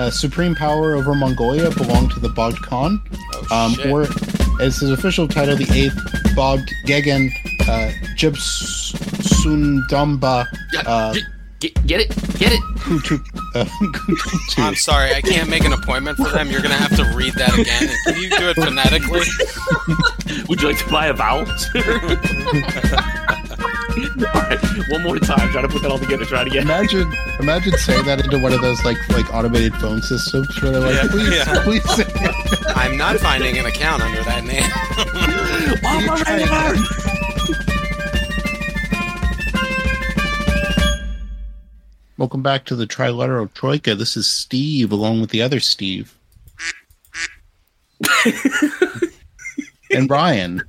supreme power over Mongolia belonged to the Bogd Khan, or as his official title, the 8th Bogd Gegen Jibsundamba. Get it? I'm sorry, I can't make an appointment for them. You're going to have to read that again. Can you do it phonetically? Would you like to buy a vowel? All right, one more time. Try to put that all together. Try it again. Imagine saying that into one of those like automated phone systems where they're like, please say it. I'm not finding an account under that name. Welcome back to the Trilateral Troika. This is Steve, along with the other Steve. And Brian.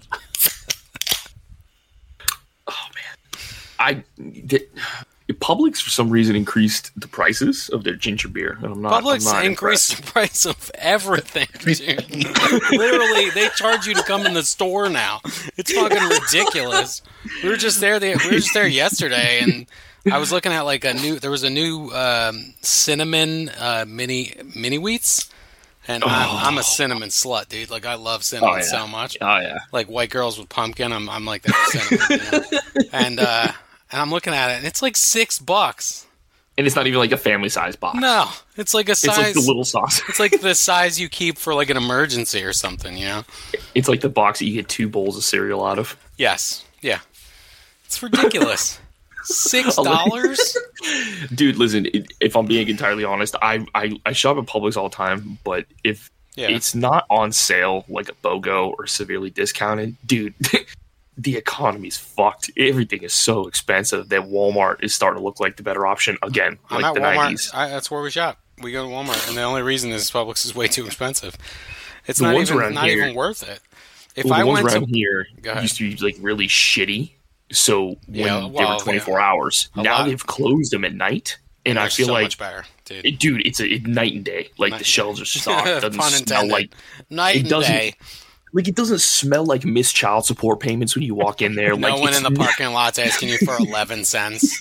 Publix for some reason increased the prices of their ginger beer, and Publix increased the price of everything, dude. Literally, they charge you to come in the store now. It's fucking ridiculous. We were just there yesterday, and I was looking at there was a new cinnamon mini wheats. And I'm a cinnamon slut, dude. Like, I love cinnamon so much. Oh, yeah. Like, white girls with pumpkin, I'm like that with cinnamon. You know? And I'm looking at it, and it's like $6. And it's not even like a family-size box. No. It's like a size... It's like the little sauce. It's like the size you keep for, like, an emergency or something, you know? It's like the box that you get 2 bowls of cereal out of. Yes. Yeah. It's ridiculous. $6? Dude, listen, if I'm being entirely honest, I shop at Publix all the time, but if it's not on sale like a BOGO or severely discounted, dude, the economy's fucked. Everything is so expensive that Walmart is starting to look like the better option again. I'm like at the Walmart. 90s. That's where we shop. We go to Walmart, and the only reason is Publix is way too expensive. It's the not ones even here, worth it. If the I ones went around to here used to be like really shitty. So when they were 24 hours, now they've closed them at night, and I feel so like much better, dude. It's a night and day. Like the shelves are stocked. It doesn't smell like night and day. Like it doesn't smell like missed child support payments when you walk in there. No one in the parking lot's asking you for 11 cents.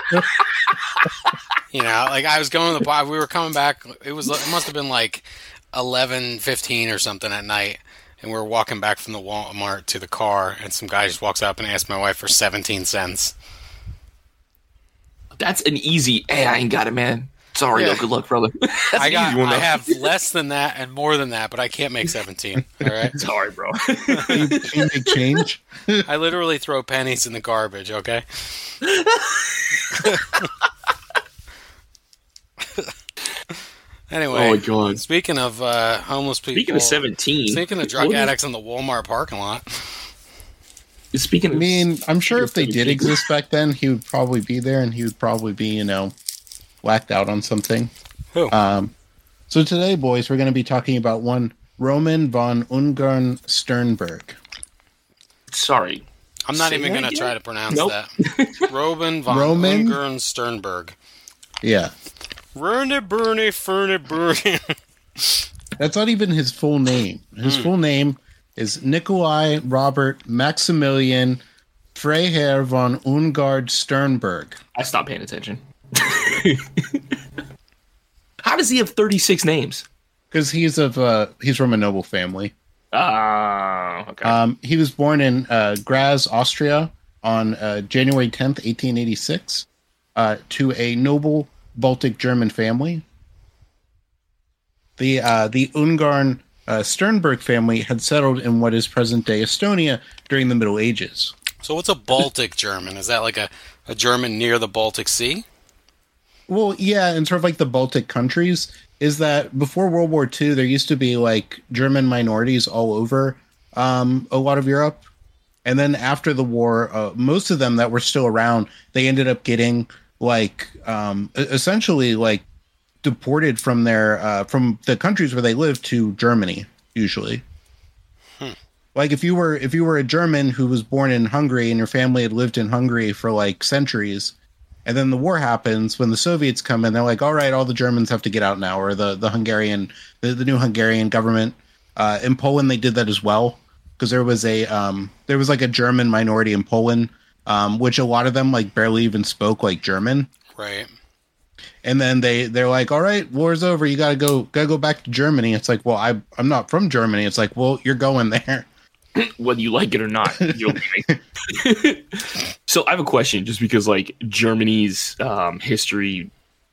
You know, like I was going to the bar. We were coming back. It must have been like 11:15 or something at night. And we're walking back from the Walmart to the car, and some guy just walks up and asks my wife for 17 cents. That's an easy, hey, I ain't got it, man. Sorry, though. Good luck, brother. I have less than that and more than that, but I can't make 17. All right? Sorry, bro. Can you make change? I literally throw pennies in the garbage, okay? Anyway, oh my God. Speaking of homeless people, speaking of 17, speaking of drug addicts in the Walmart parking lot. Speaking of, I'm sure if they did exist back then, he would probably be there, and he would probably be, whacked out on something. Who? So today, boys, we're going to be talking about one Roman von Ungern Sternberg. Sorry, I'm not even going to try to pronounce that. Roman von Ungern Sternberg. Yeah. Bernie. That's not even his full name. His full name is Nikolai Robert Maximilian Freiherr von Ungern Sternberg. I stopped paying attention. How does he have 36 names? Because he's from a noble family. Okay. He was born in Graz, Austria, on January 10th, 1886, to a noble Baltic German family. The Ungern Sternberg family had settled in what is present-day Estonia during the Middle Ages. So what's a Baltic German? Is that like a German near the Baltic Sea? Well, yeah, and sort of like the Baltic countries, is that before World War II, there used to be like German minorities all over a lot of Europe. And then after the war, most of them that were still around, they ended up getting essentially like deported from from the countries where they lived to Germany, usually. Like if you were a German who was born in Hungary and your family had lived in Hungary for like centuries, and then the war happens, when the Soviets come in, they're like, all right, all the Germans have to get out now, or the new Hungarian government. In Poland, they did that as well, because there was like a German minority in Poland, which a lot of them like barely even spoke like German. Right. And then they're like, all right, war's over. You gotta go back to Germany. It's like, well, I'm not from Germany. It's like, well, you're going there. Whether you like it or not. So I have a question, just because like Germany's history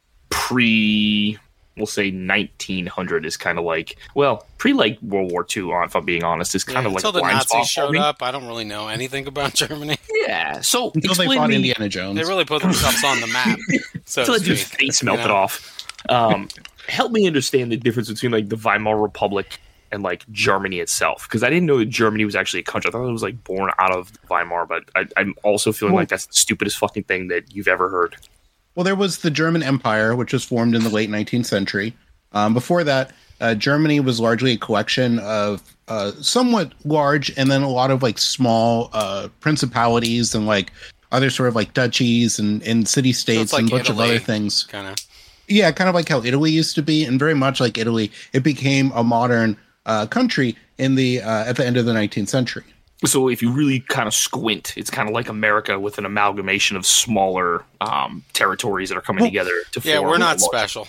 we'll say 1900 is kind of like, well, pre like World War II, if I'm being honest, is kind of like until the Nazis showed up. I don't really know anything about Germany. Yeah, so until they fought Indiana Jones, they really put themselves on the map. So until that dude's face melted off. Help me understand the difference between like the Weimar Republic and like Germany itself, because I didn't know that Germany was actually a country. I thought it was like born out of Weimar, but I'm also feeling like that's the stupidest fucking thing that you've ever heard. Well, there was the German Empire, which was formed in the late 19th century. Before that, Germany was largely a collection of somewhat large and then a lot of like small principalities and like other sort of like duchies and city-states and a bunch of other things. Kind of like how Italy used to be, and very much like Italy, it became a modern country in the at the end of the 19th century. So if you really kind of squint, it's kind of like America with an amalgamation of smaller territories that are coming together to form. Yeah, we're not special.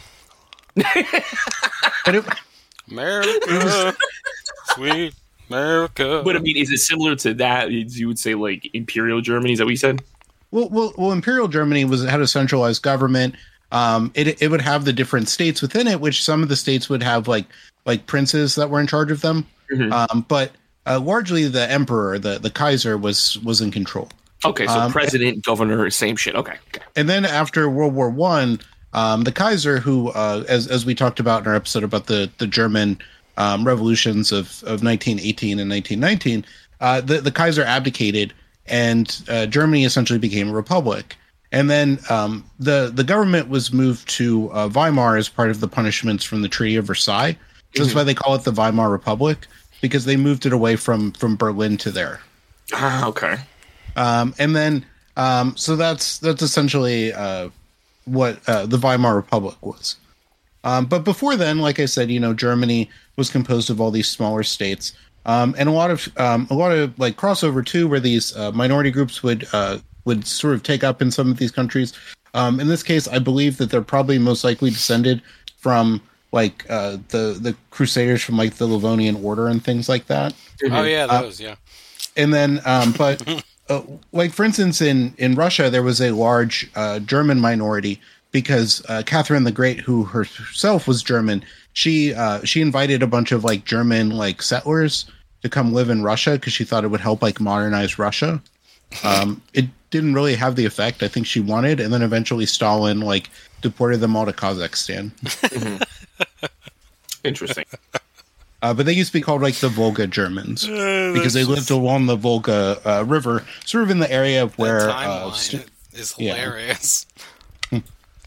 America, sweet America. But I mean, is it similar to that? You would say like Imperial Germany? Is that what you said? Well, Imperial Germany had a centralized government. It would have the different states within it, which some of the states would have like princes that were in charge of them. Mm-hmm. But largely the emperor, the Kaiser, was in control. Okay, so president, governor, same shit. Okay. And then after World War I, the Kaiser, who, as we talked about in our episode about the German revolutions of 1918 and 1919, the Kaiser abdicated, and Germany essentially became a republic. And then the government was moved to Weimar as part of the punishments from the Treaty of Versailles. So that's why they call it the Weimar Republic, because they moved it away from Berlin to there. Okay. And then so that's essentially what the Weimar Republic was. But before then, like I said, Germany was composed of all these smaller states, and a lot of like crossover too, where these minority groups would sort of take up in some of these countries. In this case, I believe that they're probably most likely descended from like the Crusaders from like the Livonian Order and things like that. Oh yeah, those yeah. And then, but like for instance, in Russia, there was a large German minority because Catherine the Great, who herself was German, she invited a bunch of like German like settlers to come live in Russia because she thought it would help like modernize Russia. It didn't really have the effect I think she wanted, and then eventually Stalin like deported them all to Kazakhstan. Interesting. But they used to be called like the Volga Germans because they lived along the Volga River, sort of in the area of where is hilarious. Yeah.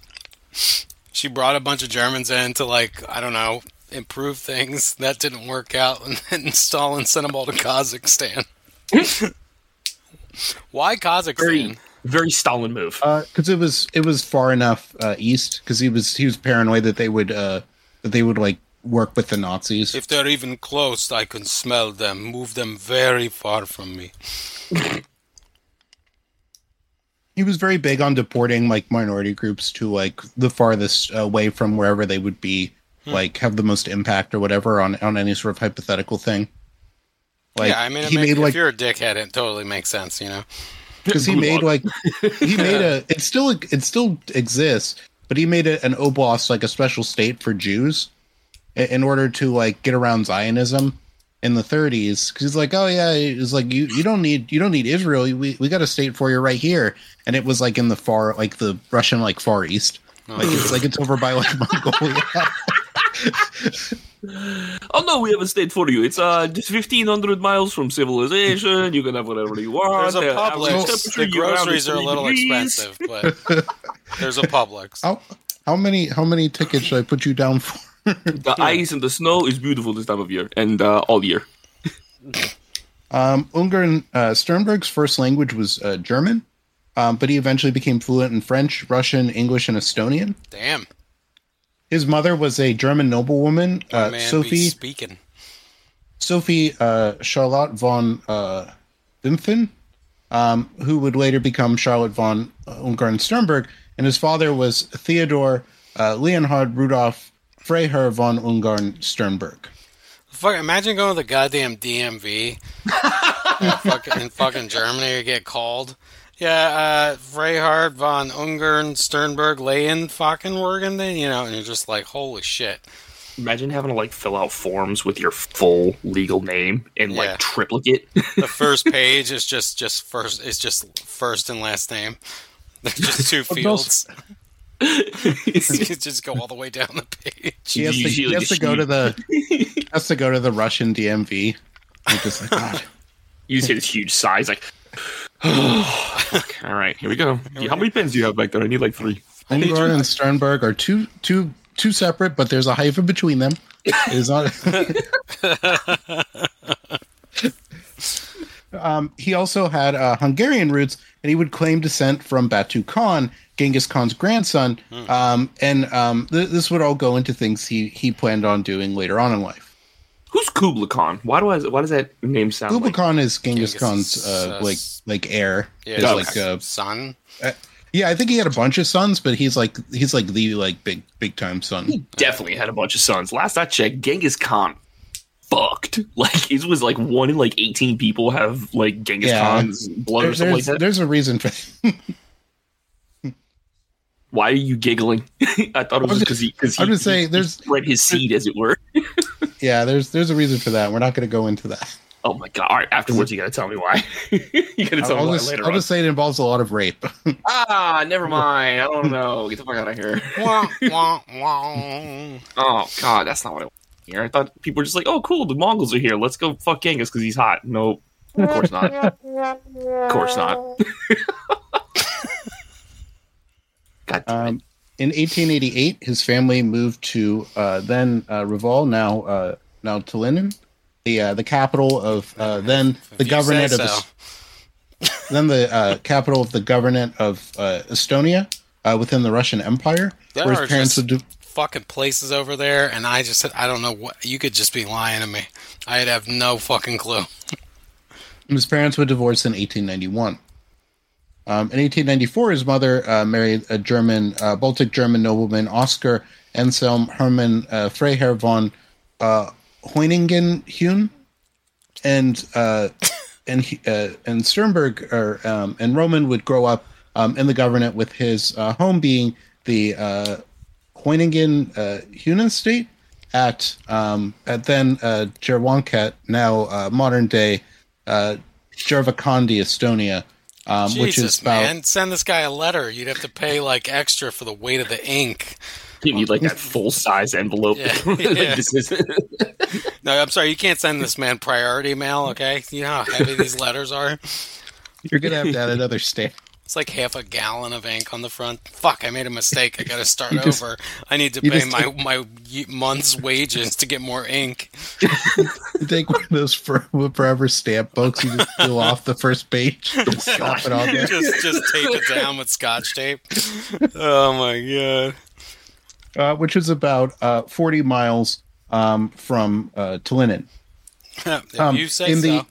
She brought a bunch of Germans in to like, I don't know, improve things. That didn't work out, and then Stalin sent them all to Kazakhstan. Why Kazakhstan? Very, very Stalin move. Because it was far enough east. Because he was paranoid that they would like work with the Nazis. If they're even close, I can smell them. Move them very far from me. He was very big on deporting like minority groups to like the farthest away from wherever they would be, like have the most impact or whatever on any sort of hypothetical thing. Like, yeah, I mean, if you're a dickhead, it totally makes sense, Because he made it still exists, but he made an oblast, like a special state for Jews, in order to like get around Zionism in the 30s. Because he's like, oh yeah, it's like you don't need Israel. We got a state for you right here, and it was like in the the Russian like Far East. It's over by like Mongolia. Oh no, we have a state for you. It's 1,500 miles from civilization. You can have whatever you want. There's a Publix. The groceries are a little expensive, but there's a Publix. How many tickets should I put you down for? The ice and the snow is beautiful this time of year and all year. Ungern Sternberg's first language was German, but he eventually became fluent in French, Russian, English, and Estonian. Damn. His mother was a German noblewoman, Sophie Charlotte von Wimpfen, who would later become Charlotte von Ungern Sternberg. and his father was Theodor Leonhard Rudolf Freiherr von Ungern Sternberg. Imagine going to the goddamn DMV in fucking Germany or get called. Yeah, Freiherr von Ungern Sternberg Leyen fucking Wergen, and you're just like, holy shit. Imagine having to like fill out forms with your full legal name in like triplicate. The first page is just first. It's just first and last name. There's just two fields. You just go all the way down the page. He has to go to the Russian DMV. I'm just like, God. You see this huge size, like, all right, here we go. How many pens do you have back there? I need like 3. Ungern and Sternberg are two separate, but there's a hyphen between them. It is not. He also had Hungarian roots, and he would claim descent from Batu Khan, Genghis Khan's grandson. This would all go into things he planned on doing later on in life. Who's Kublai Khan? Why does that name sound? Kublai Khan is Genghis Khan's like heir. Yeah, like son. Yeah, I think he had a bunch of sons, but he's like the like big time son. He definitely had a bunch of sons. Last I checked, Genghis Khan fucked. Like it was like 1 in like 18 people have like Genghis Khan's blood or something like that. There's a reason for that. Why are you giggling? I thought it was because he spread his seed, as it were. Yeah, there's a reason for that. We're not going to go into that. Oh my god! All right, afterwards you got to tell me why. You got to tell me why later. I'll just say it involves a lot of rape. Never mind. I don't know. Get the fuck out of here. Oh god, that's not what I want to hear. I thought people were just like, oh cool, the Mongols are here. Let's go fuck Genghis because he's hot. Nope. Of course not. Of course not. God damn it. In 1888, his family moved to Reval, now Tallinn, the capital of the governorate of capital of the governorate of Estonia within the Russian Empire. There where his parents would fucking places over there, and I don't know what you could just be lying to me. I'd have no fucking clue. His parents would divorce in 1891. In 1894, his mother married a Baltic German nobleman, Oscar Anselm Hermann Freiherr von Heuningen-Hune, and Sternberg and Roman would grow up in the governorate, with his home being the Heuningen-Hune estate at then Jerwanket, now modern day Järvakalandi, Estonia. Jesus, which is man, send this guy a letter. You'd have to pay like extra for the weight of the ink. You need like that full size envelope. Yeah. No, I'm sorry, you can't send this man priority mail. Okay, you know how heavy these letters are. You're gonna have to add another stamp. It's like half a gallon of ink on the front. Fuck, I made a mistake. I got to start over. I need to pay my month's wages to get more ink. You take one of those forever stamp books. You just peel off the first page. Slap it on there. Just tape it down with Scotch tape. Oh my god. Which is about 40 miles from Tallinn. You say so.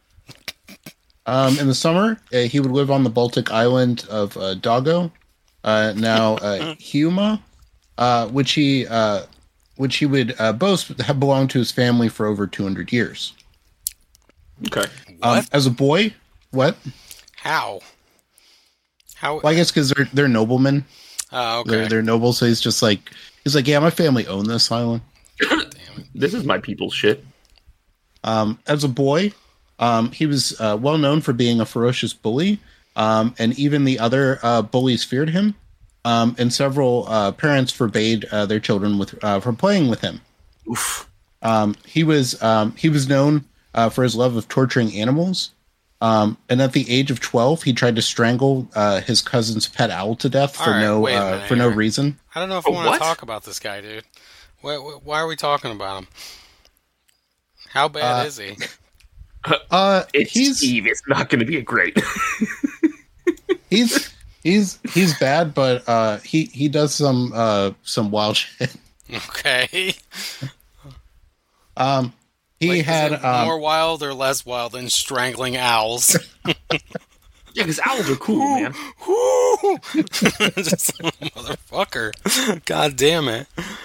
In the summer, he would live on the Baltic island of Dago, now Hiiumaa, which he would boast have belonged to his family for over 200 years. Okay. As a boy, what? How? Well, I guess because they're noblemen. Oh, okay. They're nobles, so he's like, yeah, my family owned this island. Damn it. This is my people's shit. As a boy, he was well known for being a ferocious bully, and even the other bullies feared him. And several parents forbade their children from playing with him. Oof. He was known for his love of torturing animals. And at the age of 12, he tried to strangle his cousin's pet owl to death for no reason. I don't know if I want to talk about this guy, dude. Why are we talking about him? How bad is he? It's Steve. It's not going to be a great. He's bad, but he does some wild shit. Okay. He had more wild or less wild than strangling owls. Yeah, because owls are cool, man. Just motherfucker. God damn it.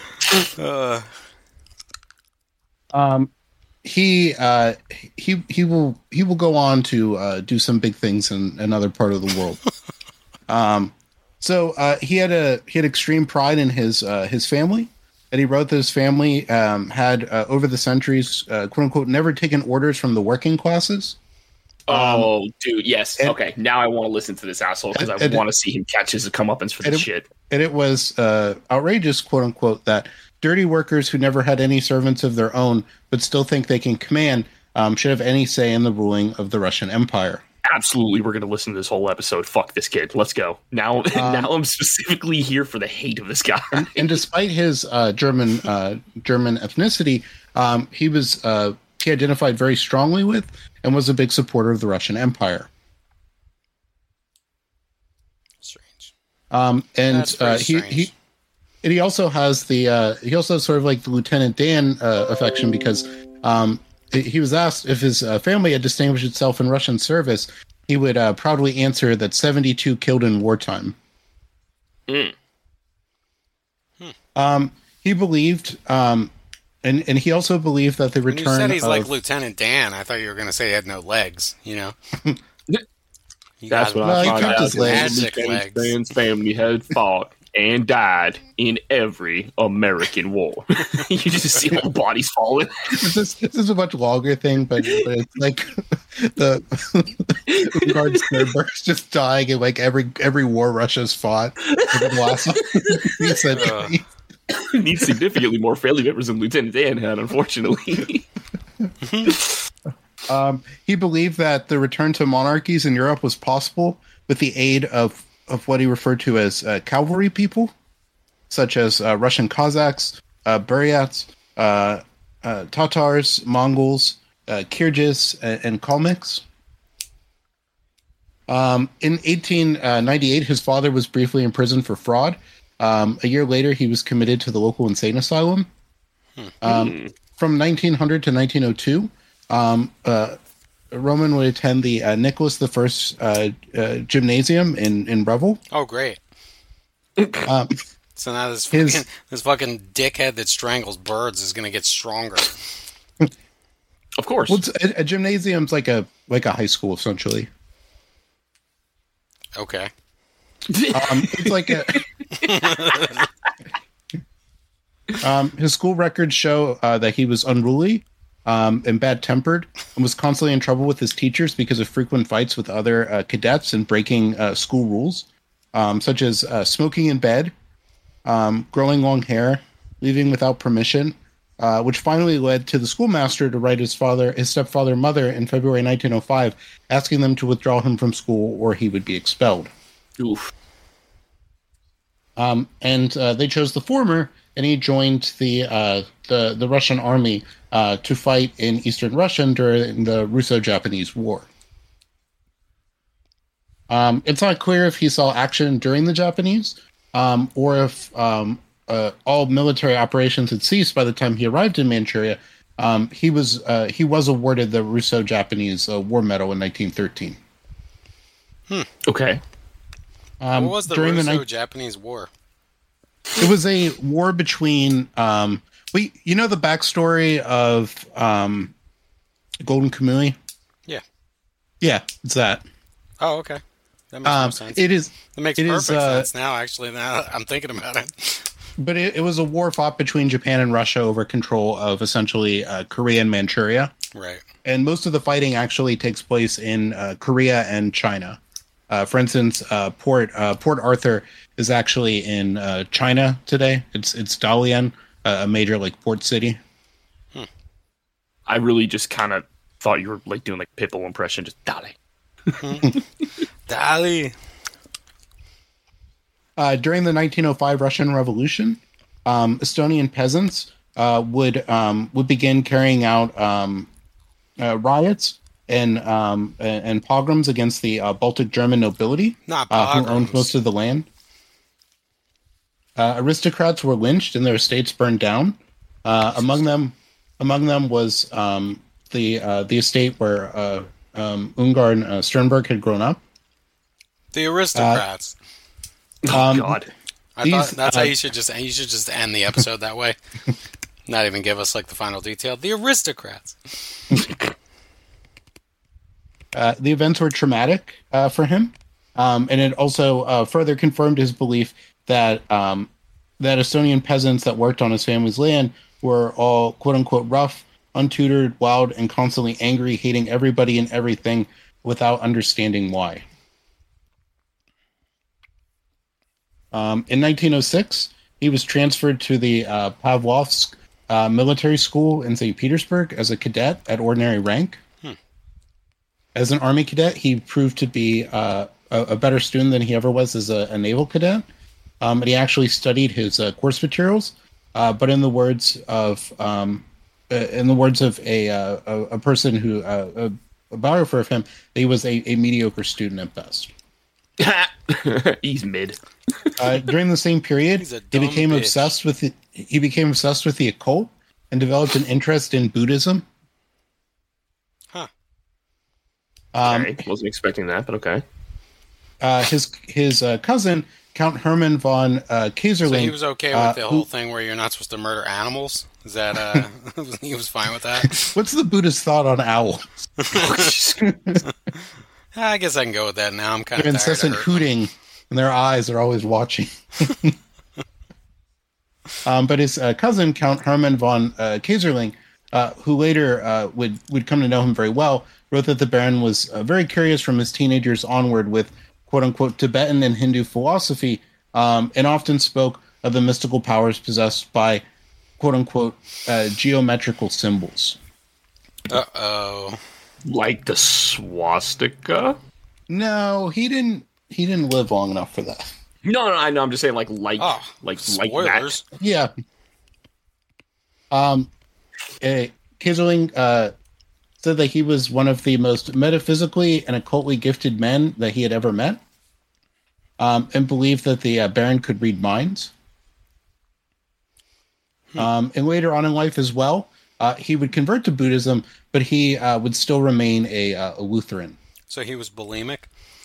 He will go on to do some big things in another part of the world. So he had extreme pride in his family, and he wrote that his family had over the centuries, quote unquote, never taken orders from the working classes. Dude, yes. Okay, now I want to listen to this asshole because I want to see him catch his comeuppance for this shit. And it was outrageous, quote unquote, that dirty workers who never had any servants of their own but still think they can command should have any say in the ruling of the Russian Empire. Absolutely, we're going to listen to this whole episode. Fuck this kid. Let's go. Now I'm specifically here for the hate of this guy. And despite his German ethnicity, he identified very strongly with and was a big supporter of the Russian Empire. Strange. He also has sort of like the Lieutenant Dan affection because he was asked if his family had distinguished itself in Russian service. He would proudly answer that 72 killed in wartime. He believed, and he also believed that the return. When you said he's like Lieutenant Dan, I thought you were going to say he had no legs. You know. That's what I found out. Dan's family had fought and died in every American war. You just see all bodies falling. This is a much longer thing, but it's like the guard Sternberg's just dying in like every war Russia's fought. Needs significantly more family members than Lieutenant Dan had, unfortunately. He believed that the return to monarchies in Europe was possible with the aid of what he referred to as cavalry people, such as Russian Cossacks, Buryats, Tatars, Mongols, Kyrgyz, and Kalmyks. In 1898, his father was briefly imprisoned for fraud. A year later, he was committed to the local insane asylum. From 1900 to 1902, Roman would attend the Nicholas I gymnasium in Revel. Oh, great. So now this fucking dickhead that strangles birds is going to get stronger. Of course. Well, a gymnasium's like a high school, essentially. Okay. It's like his school records show that he was unruly and bad-tempered, and was constantly in trouble with his teachers because of frequent fights with other cadets and breaking school rules, such as smoking in bed, growing long hair, leaving without permission, which finally led to the schoolmaster to write his stepfather and mother in February 1905, asking them to withdraw him from school or he would be expelled. Oof. And they chose the former, and he joined the Russian army to fight in Eastern Russia during the Russo-Japanese War. It's not clear if he saw action during the Japanese, or if all military operations had ceased by the time he arrived in Manchuria. He was awarded the Russo-Japanese War Medal in 1913. Okay. What was the Russo-Japanese War? It was a war between, you know the backstory of Golden Kamuy? Yeah. Yeah, it's that. Oh, okay. That makes more sense. It is. That makes perfect sense now, actually, now I'm thinking about it. But it was a war fought between Japan and Russia over control of essentially Korea and Manchuria. Right. And most of the fighting actually takes place in Korea and China. For instance, Port Arthur is actually in China today. It's Dalian, a major like port city. I really just kind of thought you were like doing like Pitbull impression, just Dali. Dali. During the 1905 Russian Revolution, Estonian peasants would begin carrying out riots and pogroms against the Baltic German nobility, who owned most of the land. Aristocrats were lynched and their estates burned down. Among them was the estate where Ungarn Sternberg had grown up. The aristocrats. Oh God! I thought that's how you should just end the episode that way. Not even give us like the final detail. The aristocrats. The events were traumatic for him, and it also further confirmed his belief that that Estonian peasants that worked on his family's land were all quote unquote rough, untutored, wild, and constantly angry, hating everybody and everything without understanding why. In 1906, he was transferred to the Pavlovsk military school in St. Petersburg as a cadet at ordinary rank. As an Army cadet, he proved to be a better student than he ever was as a naval cadet. And he actually studied his course materials, but in the words of a person who a biographer of him, he was a mediocre student at best. He's mid. During the same period, he became obsessed with the occult and developed an interest in Buddhism. Huh. Okay. Wasn't expecting that, but okay. His cousin, Count Hermann von Kaiserling. So he was okay with the whole thing where you're not supposed to murder animals? Is that he was fine with that? What's the Buddhist thought on owls? I guess I can go with that now. I'm kind of tired. Their incessant hooting, and their eyes are always watching. But his cousin, Count Hermann von Kaiserling, who later would come to know him very well, wrote that the Baron was very curious from his teenage years onward with quote-unquote Tibetan and Hindu philosophy, and often spoke of the mystical powers possessed by quote-unquote geometrical symbols. Uh-oh. Like the swastika? No, he didn't live long enough for that. No, I know. I'm just saying, like that. Yeah. Kaiserling said that he was one of the most metaphysically and occultly gifted men that he had ever met, and believed that the Baron could read minds. And later on in life as well, he would convert to Buddhism, but he would still remain a Lutheran. So he was bulimic?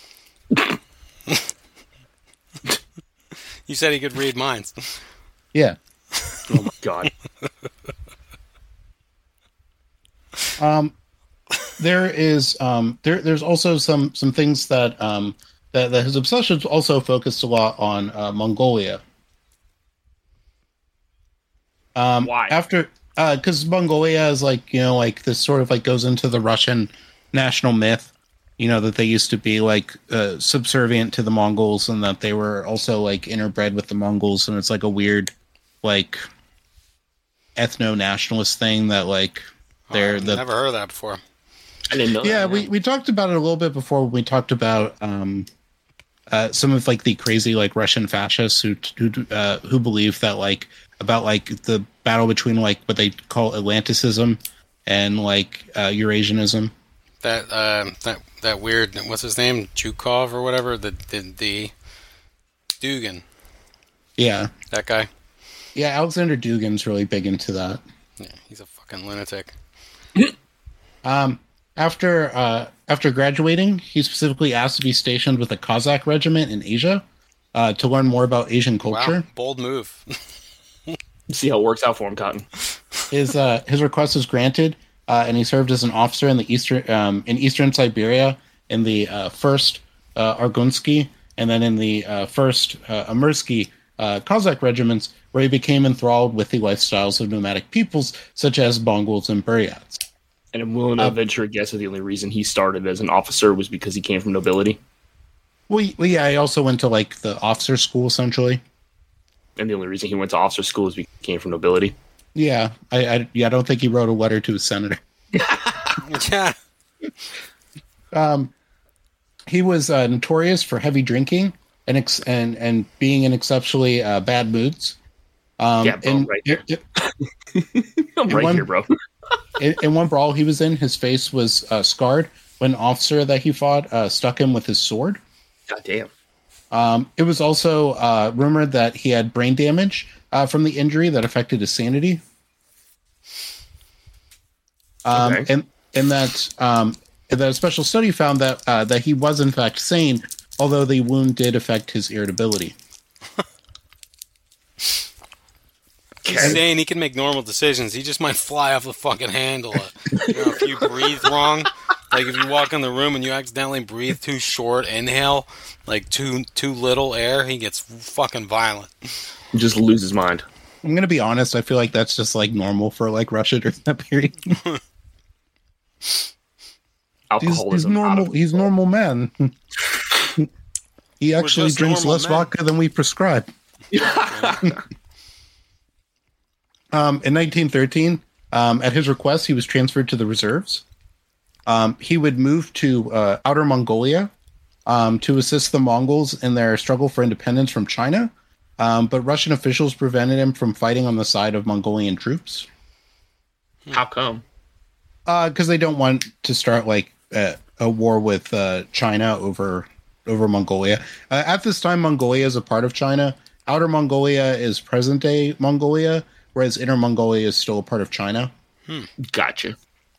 You said he could read minds. Yeah. Oh my God. There's also some things that his obsessions also focused a lot on Mongolia. Why? Because Mongolia is like this sort of like goes into the Russian national myth, that they used to be like subservient to the Mongols, and that they were also like interbred with the Mongols, and it's like a weird like ethno-nationalist thing that like they're never heard of that before. I didn't know. Yeah, we talked about it a little bit before when we talked about some of like the crazy like Russian fascists who believe that like about like the battle between like what they call Atlanticism and like Eurasianism. That weird, what's his name, Zhukov or whatever, the Dugin. Yeah, that guy. Yeah, Alexander Dugin's really big into that. Yeah, he's a fucking lunatic. After graduating, he specifically asked to be stationed with a Cossack regiment in Asia to learn more about Asian culture. Wow, bold move. See how it works out for him, Cotton. His request was granted, and he served as an officer in the eastern Siberia in the first Argunsky, and then in the first Amursky Cossack regiments, where he became enthralled with the lifestyles of nomadic peoples such as Mongols and Buryats. And I'm willing to venture a guess that the only reason he started as an officer was because he came from nobility. Well, yeah, he also went to like the officer school essentially. And the only reason he went to officer school is because he came from nobility. Yeah, I don't think he wrote a letter to his senator. Yeah. He was notorious for heavy drinking and being in exceptionally bad moods. Yeah, bro, I'm right here. I'm right here, bro. In one brawl he was in, his face was scarred when an officer that he fought stuck him with his sword. God damn. It was also rumored that he had brain damage from the injury that affected his sanity. Okay. And that a special study found that he was in fact sane although the wound did affect his irritability. He's saying he can make normal decisions. He just might fly off the fucking handle. If you breathe wrong, like if you walk in the room and you accidentally breathe too short, inhale, like too little air, he gets fucking violent. He just loses his mind. I'm going to be honest. I feel like that's just like normal for like Russia during that period. Alcoholism. He's normal man. He actually drinks less vodka than we prescribe. In 1913, at his request, he was transferred to the reserves. He would move to Outer Mongolia to assist the Mongols in their struggle for independence from China, but Russian officials prevented him from fighting on the side of Mongolian troops. How come? Because they don't want to start like a war with China over Mongolia. At this time, Mongolia is a part of China. Outer Mongolia is present-day Mongolia, whereas Inner Mongolia is still a part of China. Gotcha.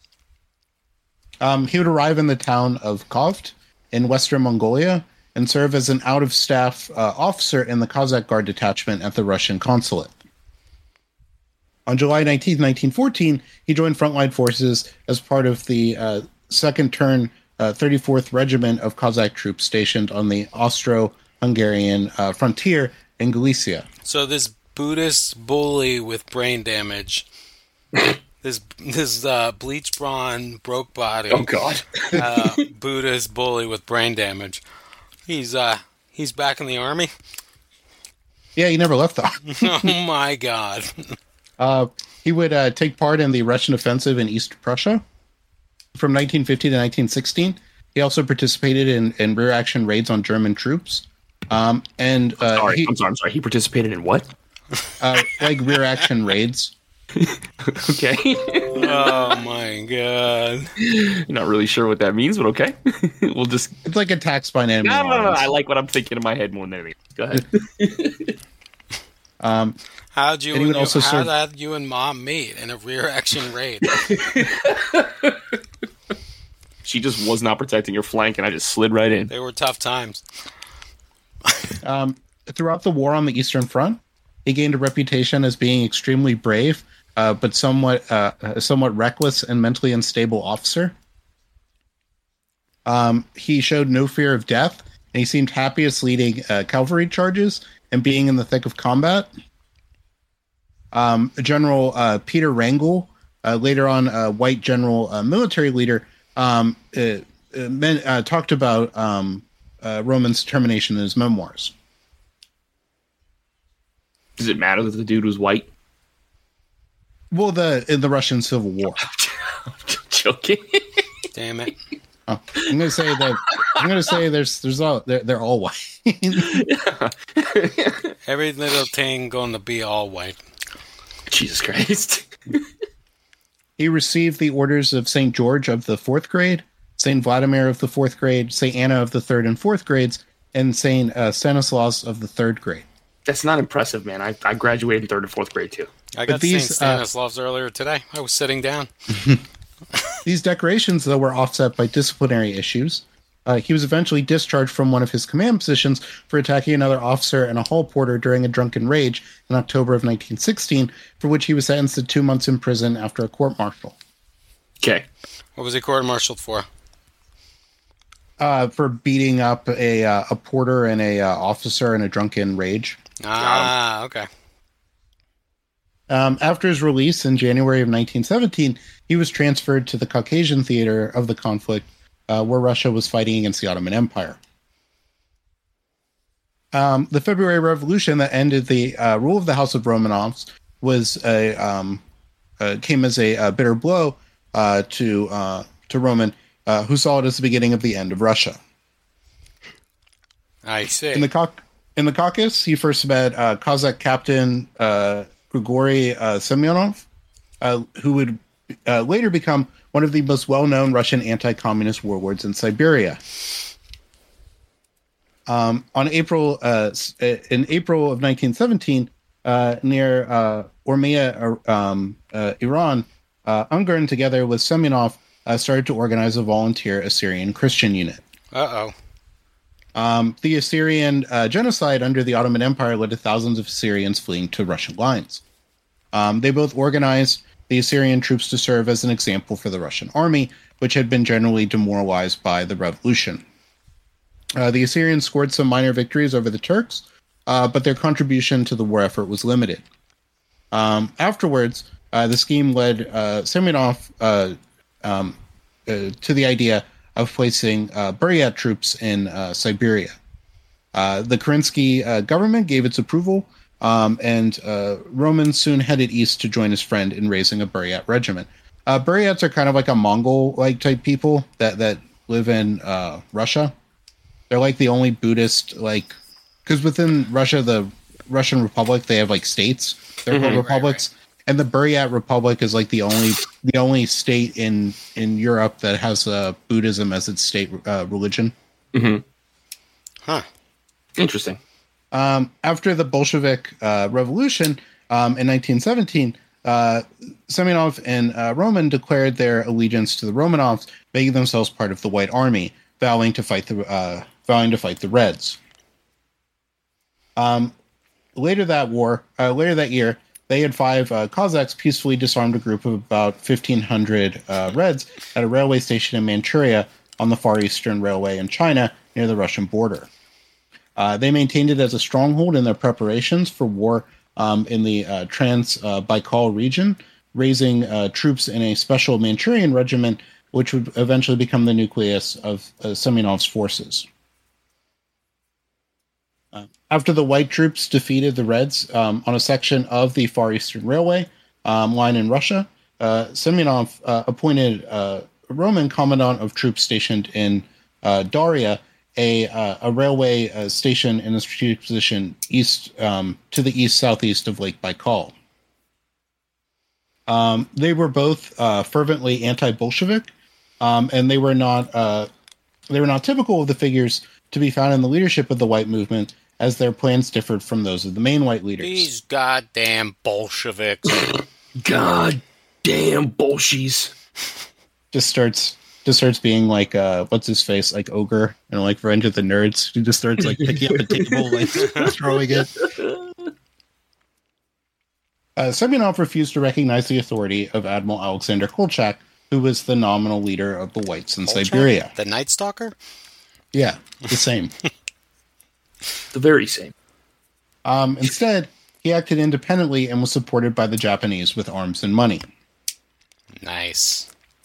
He would arrive in the town of Kovt in Western Mongolia and serve as an out-of-staff officer in the Cossack Guard detachment at the Russian consulate. On July 19, 1914, he joined frontline forces as part of the Second Turn 34th Regiment of Cossack troops stationed on the Austro-Hungarian frontier in Galicia. So this Buddhist bully with brain damage, this bleach blonde, broke body. Oh God! Buddhist bully with brain damage. He's back in the army. Yeah, he never left the army. Oh my God! He would take part in the Russian offensive in East Prussia from 1915 to 1916. He also participated in rear action raids on German troops. I'm sorry. He participated in what? Like rear action raids. Okay. Oh my God. Not really sure what that means, but okay. We'll just. It's like attacks by enemy. No. I like what I'm thinking in my head more than anything. Go ahead. How'd you and Mom meet in a rear action raid? She just was not protecting her flank, and I just slid right in. They were tough times. Throughout the war on the Eastern Front, he gained a reputation as being extremely brave, but somewhat reckless and mentally unstable officer. He showed no fear of death, and he seemed happiest leading cavalry charges and being in the thick of combat. General Peter Wrangel, later on a white general military leader, talked about Roman's determination in his memoirs. Does it matter that the dude was white? Well, in the Russian Civil War. I'm joking. Damn it. Oh, I'm gonna say they're all white. Every little thing going to be all white. Jesus Christ. He received the orders of St. George of the 4th grade, St. Vladimir of the 4th grade, St. Anna of the 3rd and 4th grades, and St. Stanislaus of the 3rd grade. That's not impressive, man. I graduated in 3rd and 4th grade, too. I got St. Stanislaus earlier today. I was sitting down. These decorations, though, were offset by disciplinary issues. He was eventually discharged from one of his command positions for attacking another officer and a hall porter during a drunken rage in October of 1916, for which he was sentenced to 2 months in prison after a court-martial. Okay. What was he court-martialed for? For beating up a porter and a officer in a drunken rage. Ah, okay. After his release in January of 1917, he was transferred to the Caucasian theater of the conflict, where Russia was fighting against the Ottoman Empire. The February Revolution that ended the rule of the House of Romanovs came as a bitter blow to Roman, who saw it as the beginning of the end of Russia. I see. In the Caucasus, he first met Cossack captain Grigory Semyonov, who would later become one of the most well-known Russian anti-communist warlords in Siberia. In April of 1917, near Urmia, Iran, Ungern, together with Semyonov, started to organize a volunteer Assyrian Christian unit. Uh-oh. The Assyrian genocide under the Ottoman Empire led to thousands of Assyrians fleeing to Russian lines. They both organized the Assyrian troops to serve as an example for the Russian army, which had been generally demoralized by the revolution. The Assyrians scored some minor victories over the Turks, but their contribution to the war effort was limited. Afterwards, the scheme led Semyonov to the idea of placing Buryat troops in Siberia. The Kerensky government gave its approval, and Roman soon headed east to join his friend in raising a Buryat regiment. Buryats are kind of like a Mongol-like type people that live in Russia. They're like the only Buddhist, like, because within Russia, the Russian Republic, they have like states. They're called republics. Right. And the Buryat Republic is like the only state in Europe that has Buddhism as its state religion. Mm-hmm. Huh. Interesting. After the Bolshevik Revolution in 1917, Semyonov and Roman declared their allegiance to the Romanovs, making themselves part of the White Army, vowing to fight the Reds. Later that year, they and 5 Cossacks peacefully disarmed a group of about 1,500 Reds at a railway station in Manchuria on the Far Eastern Railway in China near the Russian border. They maintained it as a stronghold in their preparations for war in the Trans-Baikal region, raising troops in a special Manchurian regiment, which would eventually become the nucleus of Semyonov's forces. After the white troops defeated the Reds on a section of the Far Eastern Railway line in Russia, Semyonov appointed Roman commandant of troops stationed in Daria, a railway station in a strategic position to the east-southeast of Lake Baikal. They were both fervently anti-Bolshevik, and they were not typical of the figures to be found in the leadership of the white movement, as their plans differed from those of the main white leaders. These goddamn Bolsheviks. Goddamn Bolshies. Just starts being like what's his face, like Ogre and like Revenge of the Nerds. He just starts like picking up a table, like throwing it. Semyonov refused to recognize the authority of Admiral Alexander Kolchak, who was the nominal leader of the whites in Siberia. The Night Stalker? Yeah, the same. The very same. Instead, he acted independently and was supported by the Japanese with arms and money. Nice.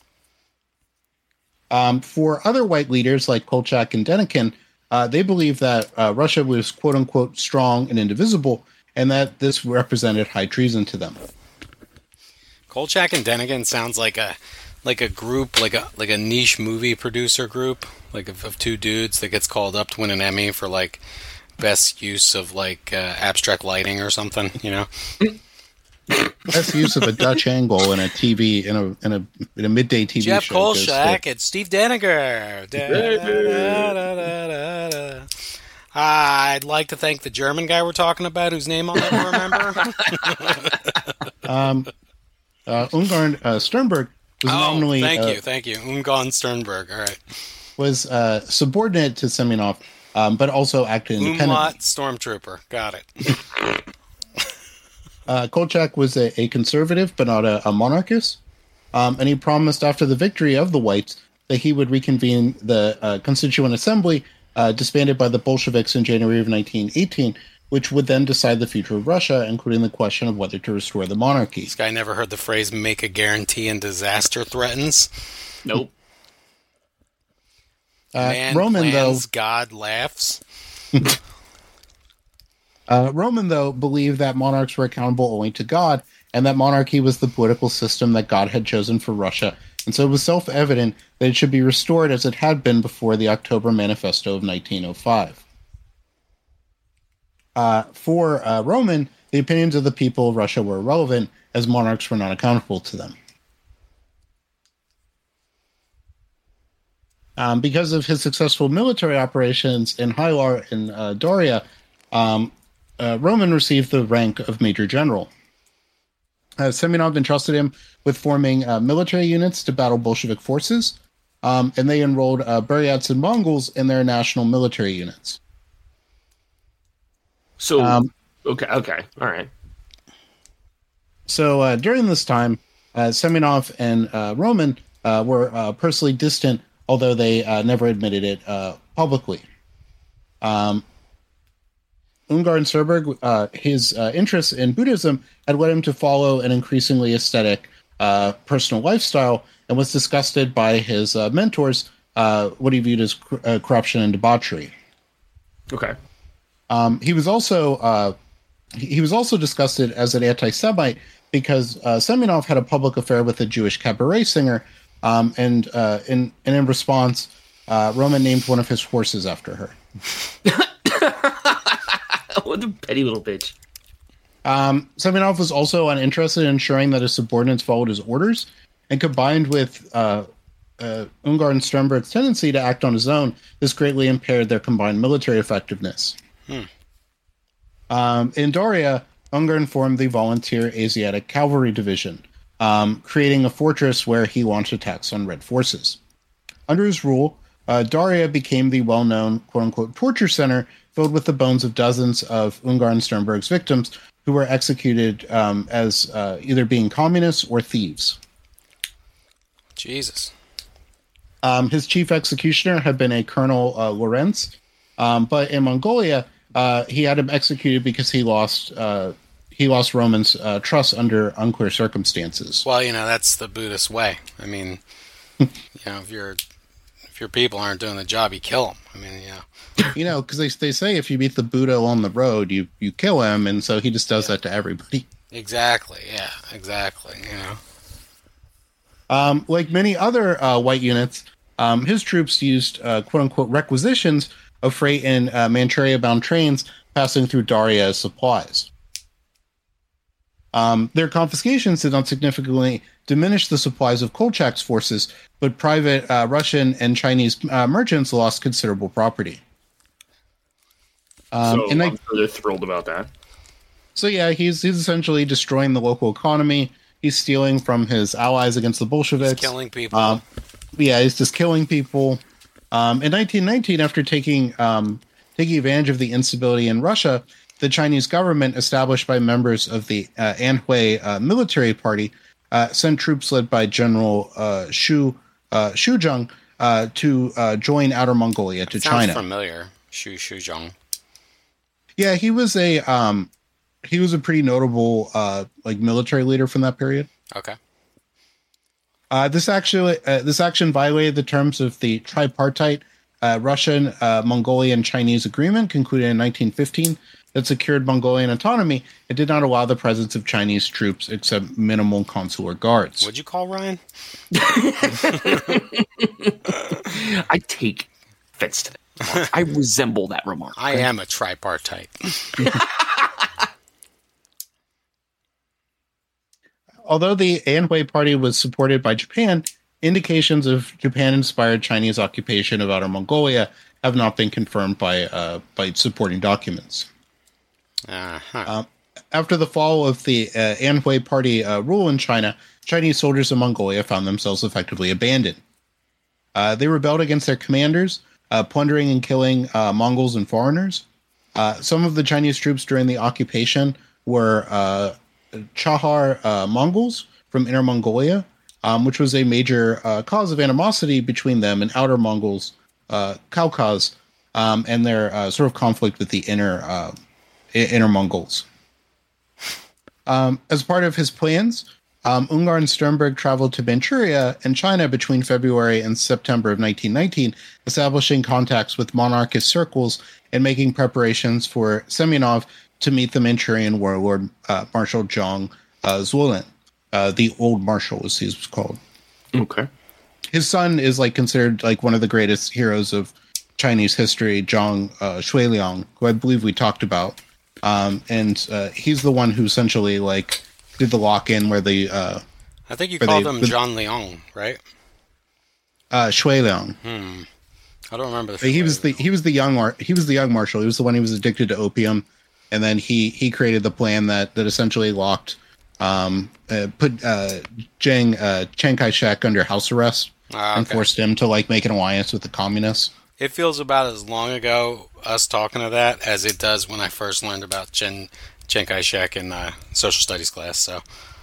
For other white leaders like Kolchak and Denikin, they believed that Russia was quote-unquote strong and indivisible, and that this represented high treason to them. Kolchak and Denikin sounds like a group, like a niche movie producer group, like of 2 dudes that gets called up to win an Emmy for like best use of like abstract lighting or something, you know. Best use of a Dutch angle in a TV in a midday TV Jeff show. Jeff Kolchak and Steve Deniker. I'd like to thank the German guy we're talking about, whose name I'll never remember. Ungern Sternberg was nominally. Thank you, Ungern Sternberg. All right, was subordinate to Semyonov, but also acted independently. Umlaut Stormtrooper, got it. Kolchak was a conservative, but not a monarchist, and he promised after the victory of the whites that he would reconvene the Constituent Assembly, disbanded by the Bolsheviks in January of 1918, which would then decide the future of Russia, including the question of whether to restore the monarchy. This guy never heard the phrase "make a guarantee and disaster threatens." Nope. Man Roman, plans, though, God laughs. Roman, though, believed that monarchs were accountable only to God, and that monarchy was the political system that God had chosen for Russia, and so it was self-evident that it should be restored as it had been before the October Manifesto of 1905. For Roman, the opinions of the people of Russia were irrelevant, as monarchs were not accountable to them. Because of his successful military operations in Hylar and Daria, Roman received the rank of Major General. Semyonov entrusted him with forming military units to battle Bolshevik forces, and they enrolled Buryats and Mongols in their national military units. So, okay, all right. So during this time, Semyonov and Roman were personally distant, although they never admitted it publicly. Ungarn Sternberg, his interest in Buddhism had led him to follow an increasingly ascetic personal lifestyle, and was disgusted by his mentors, what he viewed as corruption and debauchery. Okay. He was also disgusted as an anti-Semite because Semyonov had a public affair with a Jewish cabaret singer, and in response, Roman named one of his horses after her. What a petty little bitch. Semyonov was also uninterested in ensuring that his subordinates followed his orders, and combined with Ungarn Sternberg's tendency to act on his own, this greatly impaired their combined military effectiveness. In Daria, Ungarn formed the Volunteer Asiatic Cavalry Division, creating a fortress where he launched attacks on Red forces. Under his rule, Daria became the well-known quote-unquote torture center filled with the bones of dozens of Ungarn Sternberg's victims who were executed as either being communists or thieves. Jesus. His chief executioner had been a Colonel Lorenz, but in Mongolia, he had him executed because he lost Roman's trust under unclear circumstances. Well, that's the Buddhist way. I mean, if your people aren't doing the job, you kill them. I mean, because they say if you meet the Buddha on the road, you kill him, and so he just does that to everybody. Exactly. Yeah. Exactly. Like many other white units, his troops used quote-unquote requisitions of freight in Manchuria-bound trains passing through Daria as supplies. Their confiscations did not significantly diminish the supplies of Kolchak's forces, but private Russian and Chinese merchants lost considerable property. So I'm sure they're thrilled about that. So yeah, he's essentially destroying the local economy. He's stealing from his allies against the Bolsheviks. He's killing people. He's just killing people. In 1919, after taking advantage of the instability in Russia, the Chinese government, established by members of the Anhui military party, sent troops led by General Xu Zheng to join Outer Mongolia to China. Sounds familiar, Xu Zheng. Yeah, he was a pretty notable military leader from that period. Okay. This action violated the terms of the tripartite Russian, Mongolian, Chinese agreement concluded in 1915 that secured Mongolian autonomy. It did not allow the presence of Chinese troops except minimal consular guards. What'd you call Ryan? I take offense to that. I resemble that remark. I am a tripartite. Although the Anhui Party was supported by Japan, indications of Japan-inspired Chinese occupation of Outer Mongolia have not been confirmed by supporting documents. After the fall of the Anhui Party rule in China, Chinese soldiers in Mongolia found themselves effectively abandoned. They rebelled against their commanders, plundering and killing Mongols and foreigners. Some of the Chinese troops during the occupation were Chahar Mongols from Inner Mongolia, which was a major cause of animosity between them and Outer Mongols, Khalkhas, and their sort of conflict with the Inner Mongols. As part of his plans, Ungarn Sternberg traveled to Manchuria and China between February and September of 1919, establishing contacts with monarchist circles and making preparations for Semyonov to meet the Manchurian warlord Marshal Zhang Zuolin, the Old Marshal, as he was called. Okay. His son is considered one of the greatest heroes of Chinese history, Zhang Shuiliang, who I believe we talked about, and he's the one who essentially did the lock-in where the I think you called him Zhang Liang, right? Shuiliang. I don't remember he was the young marshal. He was the one who was addicted to opium, and then he created the plan that essentially locked put Chiang Kai-shek under house arrest and forced him to make an alliance with the communists. It feels about as long ago, us talking to that, as it does when I first learned about Chiang Kai-shek in social studies class. So,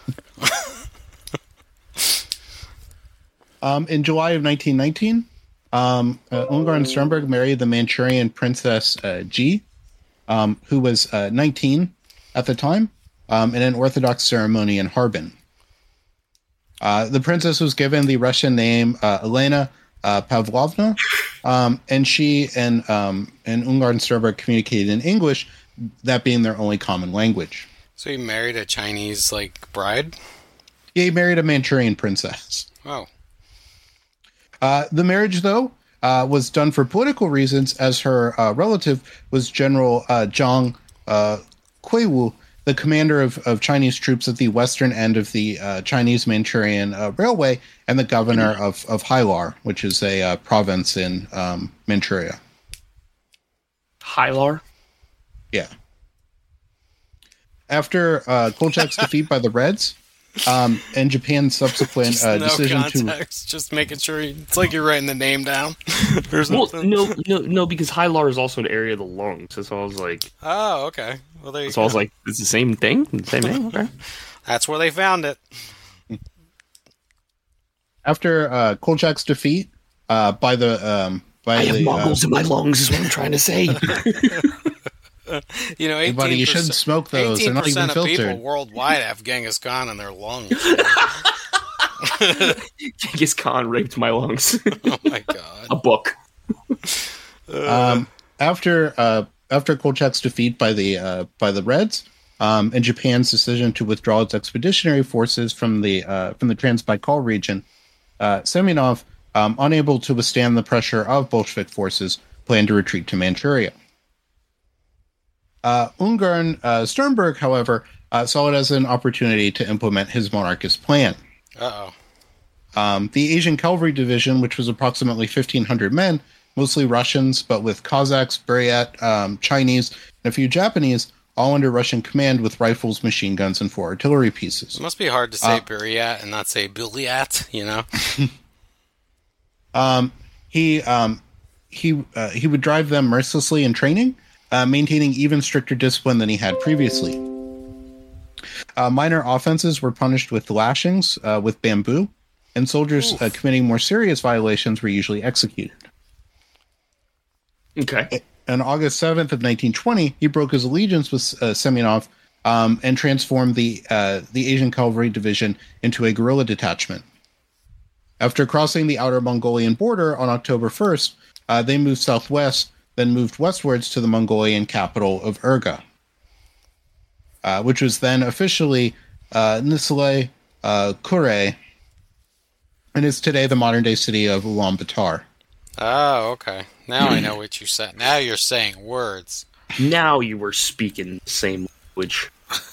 in July of 1919, Ungern Sternberg married the Manchurian princess Ji, who was 19 at the time, in an Orthodox ceremony in Harbin. The princess was given the Russian name Elena Pavlovna, and she and Ungern Sternberg communicated in English, that being their only common language. So he married a Chinese bride? Yeah, he married a Manchurian princess. Oh. The marriage, though, was done for political reasons, as her relative was General Zhang Kuiwu, the commander of Chinese troops at the western end of the Chinese-Manchurian Railway, and the governor of Hailar, which is a province in Manchuria. Hailar? Yeah. After Kolchak's defeat by the Reds, and Japan's subsequent decision context, just making sure it's like you're writing the name down. Well, no, because Hailar is also an area of the lungs. So I was like, oh, okay. Well, there you go. So I was like, it's the same thing, same name. Okay, that's where they found it. After Kolchak's defeat by the I have Mongols in my lungs, is what I'm trying to say. You know, 18%, buddy, you shouldn't smoke those. They're not even filtered. 18% of people worldwide have Genghis Khan in their lungs. Genghis Khan raped my lungs. Oh my god! A book. After Kolchak's defeat by the Reds, and Japan's decision to withdraw its expeditionary forces from the Transbaikal region, Semyonov, unable to withstand the pressure of Bolshevik forces, planned to retreat to Manchuria. Ungern Sternberg, however, saw it as an opportunity to implement his monarchist plan. The Asian Cavalry Division, which was approximately 1,500 men, mostly Russians, but with Cossacks, Buryat, Chinese, and a few Japanese, all under Russian command with rifles, machine guns, and 4 artillery pieces. It must be hard to say Buryat and not say Bulyat, you know? He would drive them mercilessly in training, maintaining even stricter discipline than he had previously. Minor offenses were punished with lashings with bamboo, and soldiers committing more serious violations were usually executed. Okay. On August 7th of 1920, he broke his allegiance with Semyonov and transformed the Asian Cavalry Division into a guerrilla detachment. After crossing the outer Mongolian border on October 1st, they moved southwest, then moved westwards to the Mongolian capital of Urga, which was then officially Nisile Kure, and is today the modern-day city of Ulaanbaatar. Oh, okay. Now I know what you said. Now you're saying words. Now you were speaking the same language.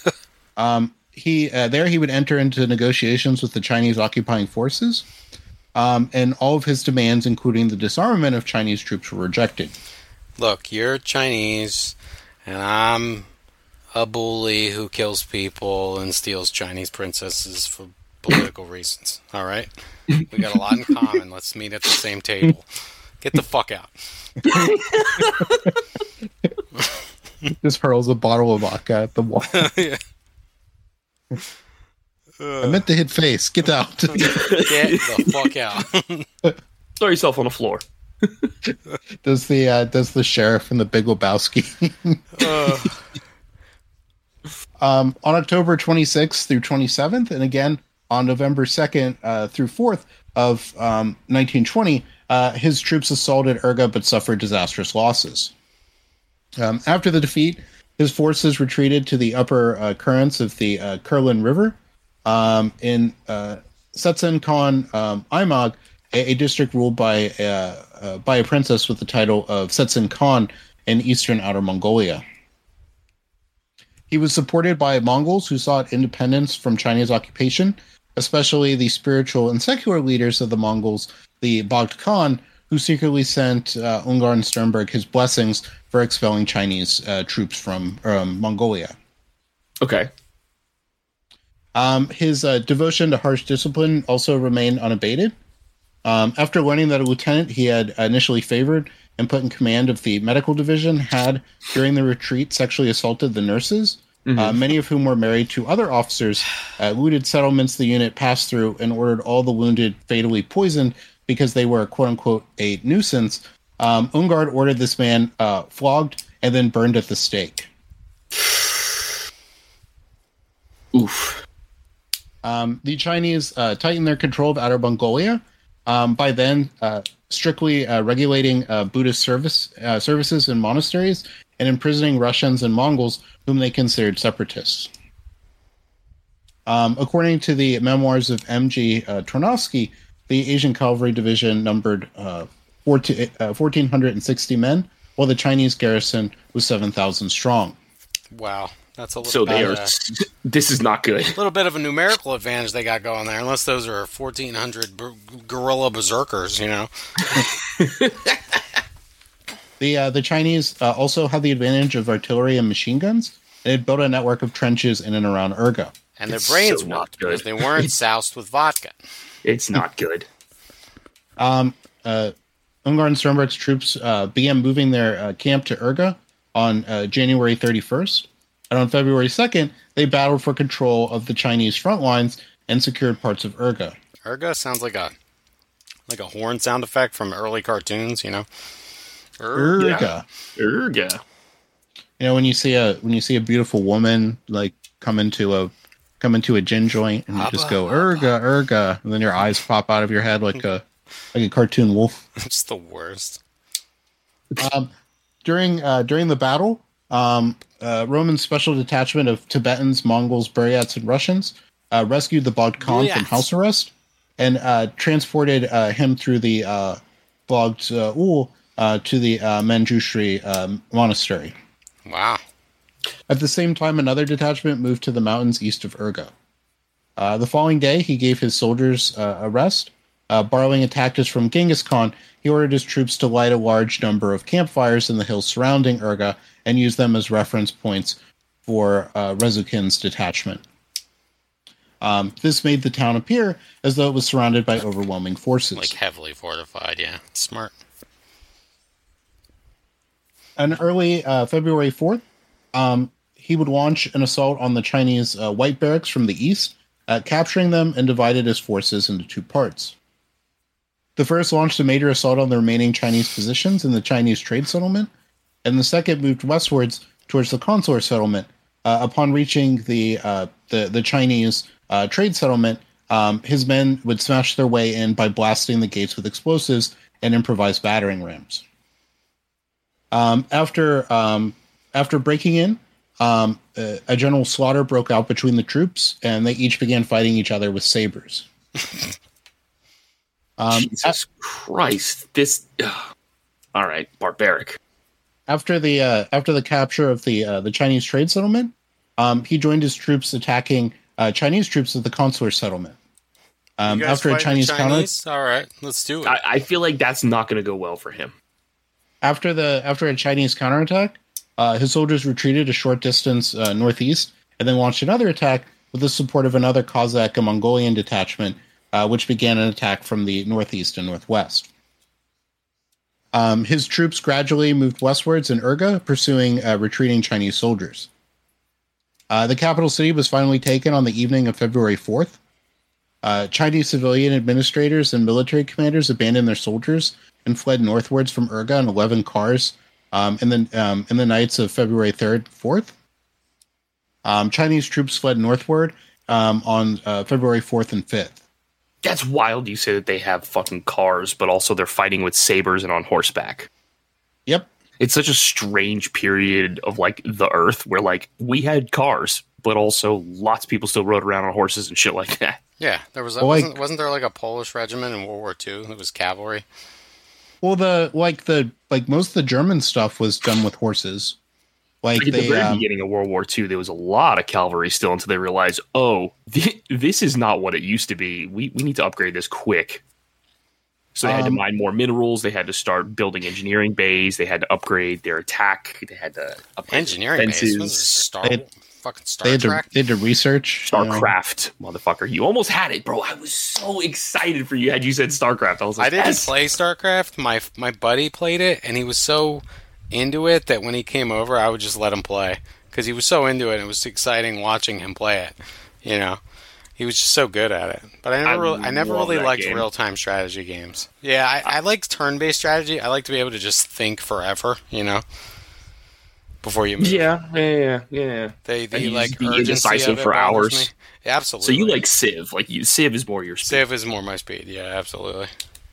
He would enter into negotiations with the Chinese occupying forces, and all of his demands, including the disarmament of Chinese troops, were rejected. Look, you're Chinese, and I'm a bully who kills people and steals Chinese princesses for political reasons. All right? We got a lot in common. Let's meet at the same table. Get the fuck out. Just hurls a bottle of vodka at the wall. Yeah. I meant to hit face. Get out. Get the fuck out. Throw yourself on the floor. Does the sheriff in The Big Lebowski? On October 26th through 27th, and again on November 2nd through 4th of 1920, his troops assaulted Urga but suffered disastrous losses. After the defeat, his forces retreated to the upper currents of the Kurlan River in Setsen Khan Imag, a district ruled by a princess with the title of Setsen Khan in eastern Outer Mongolia. He was supported by Mongols who sought independence from Chinese occupation, especially the spiritual and secular leaders of the Mongols, the Bagd Khan, who secretly sent Ungern Sternberg his blessings for expelling Chinese troops from Mongolia. Okay. His devotion to harsh discipline also remained unabated. After learning that a lieutenant he had initially favored and put in command of the medical division had, during the retreat, sexually assaulted the nurses, many of whom were married to other officers, looted settlements the unit passed through, and ordered all the wounded fatally poisoned because they were, quote-unquote, a nuisance. Ungard ordered this man flogged and then burned at the stake. Oof. The Chinese tightened their control of Outer Mongolia, by then strictly regulating Buddhist services in monasteries and imprisoning Russians and Mongols whom they considered separatists. According to the memoirs of M.G. Tarnowski, the Asian Cavalry Division numbered 1,460 men, while the Chinese garrison was 7,000 strong. Wow. That's a little so they are. This is not good. A little bit of a numerical advantage they got going there, unless those are 1,400 guerrilla berserkers, you know. The Chinese also had the advantage of artillery and machine guns. They had built a network of trenches in and around Urga, and their brains worked because they weren't soused with vodka. It's not good. Ungar and Sternberg's troops began moving their camp to Urga on January 31st. And on February 2nd, they battled for control of the Chinese front lines and secured parts of Urga. Urga sounds like a horn sound effect from early cartoons, you know. Urga. Urga. You know, when you see a beautiful woman like come into a gin joint and you just go Urga, Urga, and then your eyes pop out of your head like a cartoon wolf. It's the worst. During the battle, Roman's special detachment of Tibetans, Mongols, Buryats, and Russians rescued the Bogd Khan from house arrest and transported him through the Bogd Ul to the Manjushri monastery. Wow. At the same time, another detachment moved to the mountains east of Urga. The following day, he gave his soldiers a rest. Borrowing a tactic from Genghis Khan, he ordered his troops to light a large number of campfires in the hills surrounding Urga and use them as reference points for Rezukhin's detachment. This made the town appear as though it was surrounded by overwhelming forces. Like heavily fortified, yeah. Smart. On early February 4th, he would launch an assault on the Chinese white barracks from the east, capturing them and divided his forces into two parts. The first launched a major assault on the remaining Chinese positions in the Chinese trade settlement, and the second moved westwards towards the consular settlement. Upon reaching the Chinese trade settlement, his men would smash their way in by blasting the gates with explosives and improvised battering rams. After breaking in, a general slaughter broke out between the troops, and they each began fighting each other with sabers. Jesus Christ! This, all right, barbaric. After the capture of the Chinese trade settlement, he joined his troops attacking Chinese troops at the consular settlement. After a Chinese counter, all right, let's do it. I feel like that's not going to go well for him. After a Chinese counterattack, his soldiers retreated a short distance northeast and then launched another attack with the support of another Cossack and Mongolian detachment, which began an attack from the northeast and northwest. His troops gradually moved westwards in Urga, pursuing retreating Chinese soldiers. The capital city was finally taken on the evening of February 4th. Chinese civilian administrators and military commanders abandoned their soldiers and fled northwards from Urga in 11 cars in the nights of February 3rd, 4th. Chinese troops fled northward on February 4th and 5th. That's wild you say that they have fucking cars, but also they're fighting with sabers and on horseback. Yep. It's such a strange period of, like, the Earth where, like, we had cars, but also lots of people still rode around on horses and shit like that. Yeah, there was wasn't there like a Polish regiment in World War II that was cavalry? Well, most of the German stuff was done with horses. Like at the very beginning of World War II, there was a lot of cavalry still until they realized, this is not what it used to be. We need to upgrade this quick. So they had to mine more minerals. They had to start building engineering bays. They had to upgrade their attack. They had to upgrade engineering fences. bays. Fucking Star Trek. They had to research. StarCraft, motherfucker. You almost had it, bro. I was so excited for you had you said StarCraft. I was like, I didn't play StarCraft. My buddy played it, and he was so into it that when he came over, I would just let him play because he was so into it. It was exciting watching him play it. You know, he was just so good at it. But I never really liked real-time strategy games. Yeah, I like turn-based strategy. I like to be able to just think forever. You know. Before you move. Yeah. They like be urgency indecisive of it for hours. Me. Yeah, absolutely. So you like Civ? Like Civ is more your speed. Civ is more my speed. Yeah, absolutely.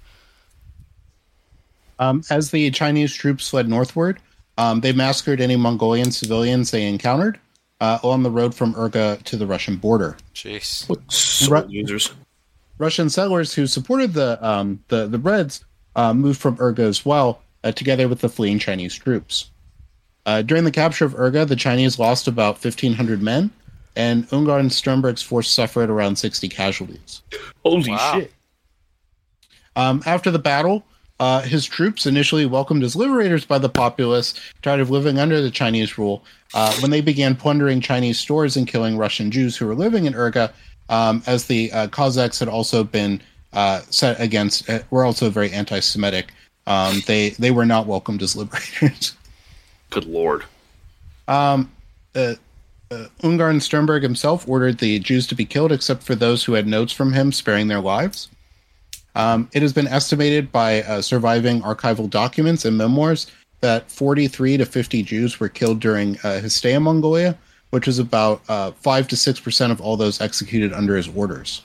As the Chinese troops fled northward, they massacred any Mongolian civilians they encountered on the road from Urga to the Russian border. Jeez, users. Russian settlers who supported the Reds moved from Urga as well, together with the fleeing Chinese troops. During the capture of Urga, the Chinese lost about 1,500 men, and Ungern Sternberg's force suffered around 60 casualties. Holy shit. After the battle, his troops, initially welcomed as liberators by the populace, tired of living under the Chinese rule, when they began plundering Chinese stores and killing Russian Jews who were living in Urga, as the Cossacks had also been set against, were also very anti-Semitic. They were not welcomed as liberators. Good lord. Ungern Sternberg himself ordered the Jews to be killed except for those who had notes from him sparing their lives. It has been estimated by surviving archival documents and memoirs that 43 to 50 Jews were killed during his stay in Mongolia, which is about 5 to 6% of all those executed under his orders.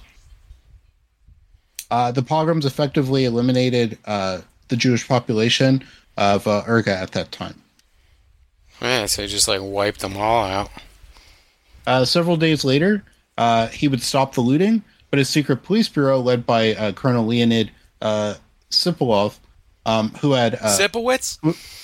The pogroms effectively eliminated the Jewish population of Urga at that time. Yeah, so he just like wiped them all out. Several days later, he would stop the looting, but his secret police bureau, led by Colonel Leonid Sipilov, who had Sipowitz?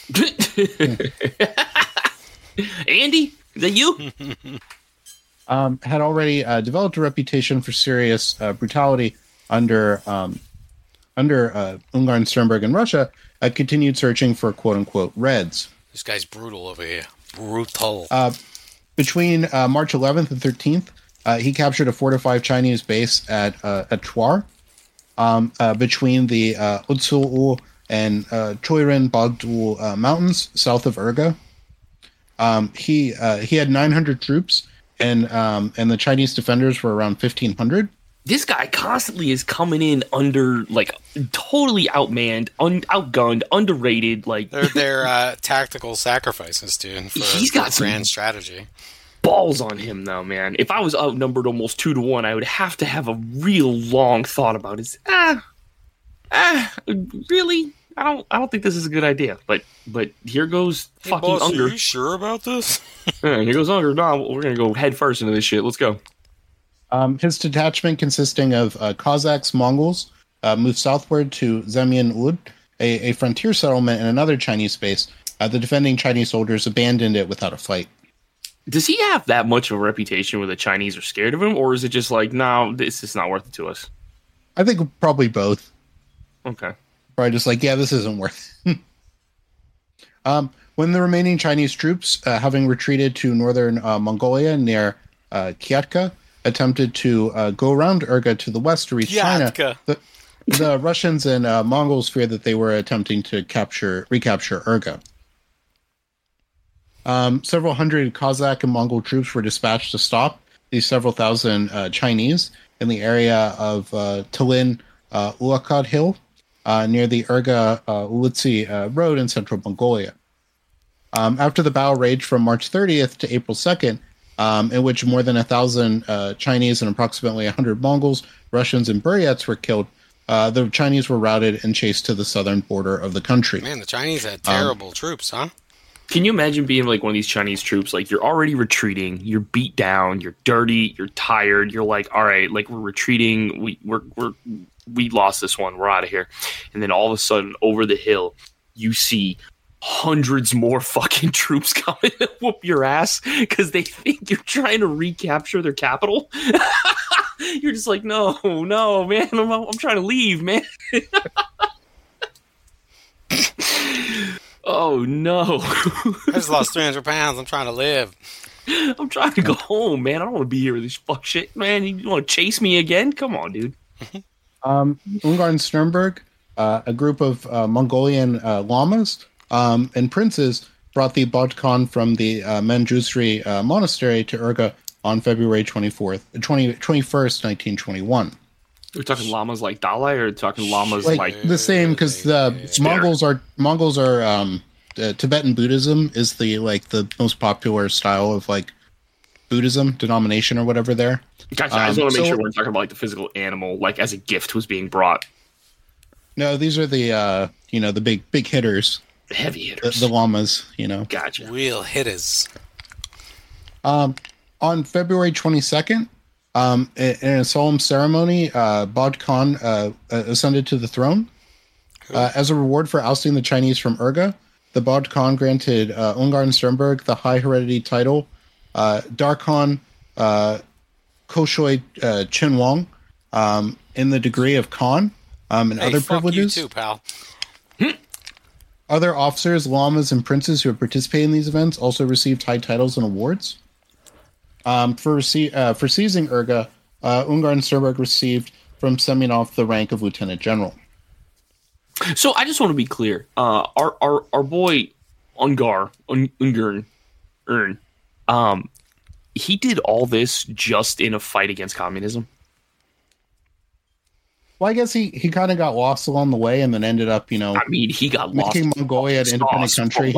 Andy, is that you? Had already developed a reputation for serious brutality under Ungern Sternberg in Russia, continued searching for quote-unquote Reds. This guy's brutal over here. Brutal. Between March 11th and 13th, he captured a fortified Chinese base at Chwar, between the Utsul and Choirin Bagdul mountains south of Urga. He had 900 troops, and the Chinese defenders were around 1,500. This guy constantly is coming in under, like, totally outmanned, outgunned, underrated. Like they're tactical sacrifices, dude. He's got some grand strategy. Balls on him, though, man. If I was outnumbered almost 2-1, I would have to have a real long thought about it. Really? I don't think this is a good idea. But here goes fucking boss, Unger. Are you sure about this? Yeah, here goes Unger. No, we're gonna go head first into this shit. Let's go. His detachment, consisting of Cossacks, Mongols, moved southward to Zemyan Ud, a frontier settlement in another Chinese base. The defending Chinese soldiers abandoned it without a fight. Does he have that much of a reputation where the Chinese are scared of him, or is it just like, no, this is not worth it to us? I think probably both. Okay. Probably just like, yeah, this isn't worth it. When the remaining Chinese troops, having retreated to northern Mongolia near Kyatka, attempted to go around Urga to the west to reach China, the Russians and Mongols feared that they were attempting to recapture Urga. Several hundred Cossack and Mongol troops were dispatched to stop these several thousand Chinese in the area of Tallinn Ulakad Hill, near the Urga Ulitsi road in central Mongolia. After the battle raged from March 30th to April 2nd, in which more than 1,000 Chinese and approximately 100 Mongols, Russians, and Buryats were killed, the Chinese were routed and chased to the southern border of the country. Man, the Chinese had terrible troops, huh? Can you imagine being like one of these Chinese troops? Like, you're already retreating, you're beat down, you're dirty, you're tired. You're like, all right, like, we're retreating. We lost this one. We're out of here. And then all of a sudden, over the hill, you see hundreds more fucking troops coming to whoop your ass because they think you're trying to recapture their capital. You're just like, no, man, I'm trying to leave, man. Oh no. I just lost 300 pounds. I'm trying to live. I'm trying to go home, man. I don't want to be here with this fuck shit, man. You want to chase me again? Come on, dude. Ungern Sternberg, a group of Mongolian lamas and princes brought the Bodkan from the Manjusri monastery to Urga on February 21st, 1921. We're talking llamas like Dalai, or talking llamas like the same, because the Mongols are Tibetan Buddhism is the most popular style of like Buddhism denomination or whatever there. Gotcha. I just want to make sure we're talking about like the physical animal, like as a gift was being brought. No, these are the the big hitters, the heavy hitters, the llamas. Gotcha. Real hitters. On February 22nd, in a solemn ceremony, Bod Khan ascended to the throne. As a reward for ousting the Chinese from Urga, the Bod Khan granted Ungern Sternberg the high heredity title Darkhan Koshoy Chinwang in the degree of Khan and other privileges. You too, pal. Other officers, lamas, and princes who have participated in these events also received high titles and awards. For seizing Urga, Ungern Sternberg received from Semyonov the rank of lieutenant general. So I just want to be clear. Our boy Ungern, he did all this just in a fight against communism. Well, I guess he kind of got lost along the way and then ended up, he got lost. Making Mongolia an independent country.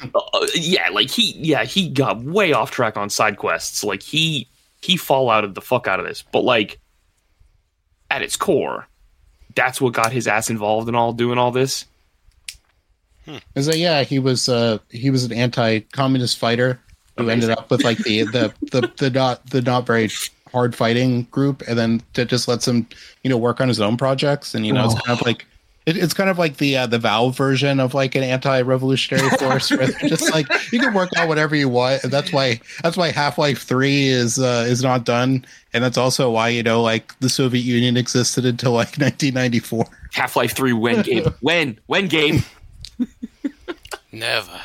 He got way off track on side quests. Like he fallouted the fuck out of this. But like at its core, that's what got his ass involved in doing all this. Is that he was an anti-communist fighter who ended up with like the not very hard fighting group, and then that just lets him work on his own projects, and it's kind of like it's kind of like the Valve version of like an anti-revolutionary force where they're just like you can work out whatever you want, and that's why Half-Life 3 is not done, and that's also why like the Soviet Union existed until like 1994. Half-Life 3 when game when game never.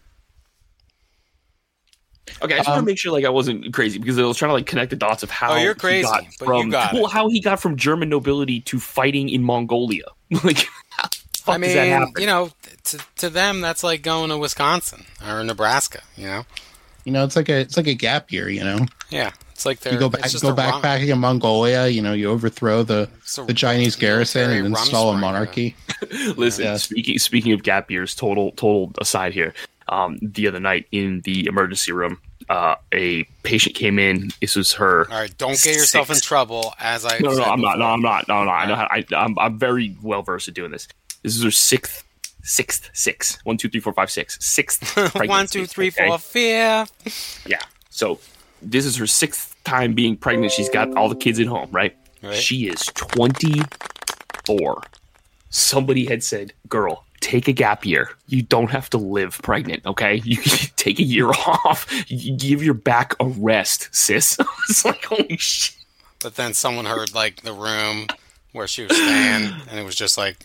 Okay, I just want to make sure like I wasn't crazy, because I was trying to like connect the dots of how you're crazy, how he got from German nobility to fighting in Mongolia. Like, how the fuck does that happen? To them that's like going to Wisconsin or Nebraska. It's like a gap year. Yeah, it's like you go backpacking in Mongolia. You overthrow the Chinese garrison and install a monarchy. Listen, speaking of gap years, total aside here. The other night in the emergency room, a patient came in. This was her. All right, don't get yourself in trouble. I'm not. I know how. I'm very well versed at doing this. This is her sixth. 1, 2, 3, 4, 5, 6. Sixth pregnancy. 1, 2, 3, 4, 5. Yeah. So this is her 6th time being pregnant. She's got all the kids at home, right? She is 24. Somebody had said, "Girl, take a gap year. You don't have to live pregnant, okay? You can take a year off. You give your back a rest, sis." It's like, holy shit. But then someone heard like the room where she was staying, and it was just like.